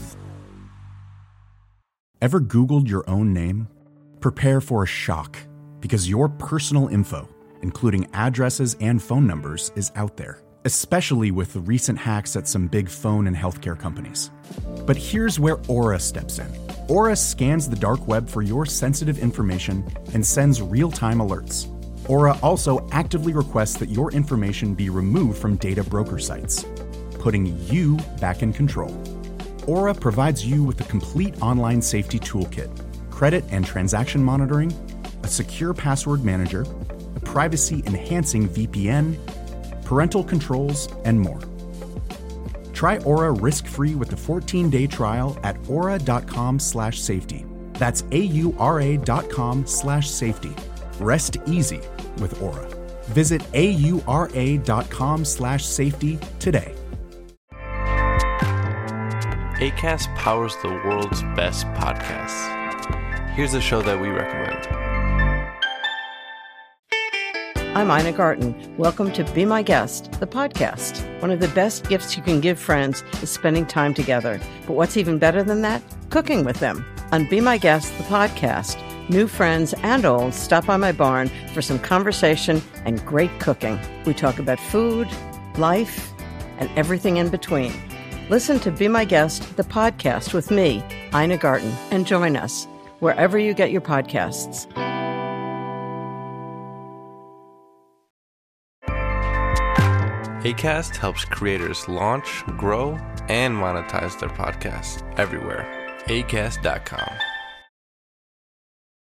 Ever Googled your own name? Prepare for a shock, because your personal info, including addresses and phone numbers, is out there, especially with the recent hacks at some big phone and healthcare companies. But here's where Aura steps in. Aura scans the dark web for your sensitive information and sends real-time alerts. Aura also actively requests that your information be removed from data broker sites, putting you back in control. Aura provides you with a complete online safety toolkit, credit and transaction monitoring, a secure password manager, a privacy-enhancing VPN, parental controls, and more. Try Aura risk-free with a 14-day trial at aura.com/safety. That's AURA.com/safety. Rest easy with Aura. Visit AURA.com/safety today. Acast powers the world's best podcasts. Here's a show that we recommend. I'm Ina Garten. Welcome to Be My Guest, the podcast. One of the best gifts you can give friends is spending time together. But what's even better than that? Cooking with them. On Be My Guest, the podcast, new friends and old stop by my barn for some conversation and great cooking. We talk about food, life, and everything in between. Listen to Be My Guest, the podcast with me, Ina Garten, and join us wherever you get your podcasts. Acast helps creators launch, grow, and monetize their podcasts everywhere. Acast.com.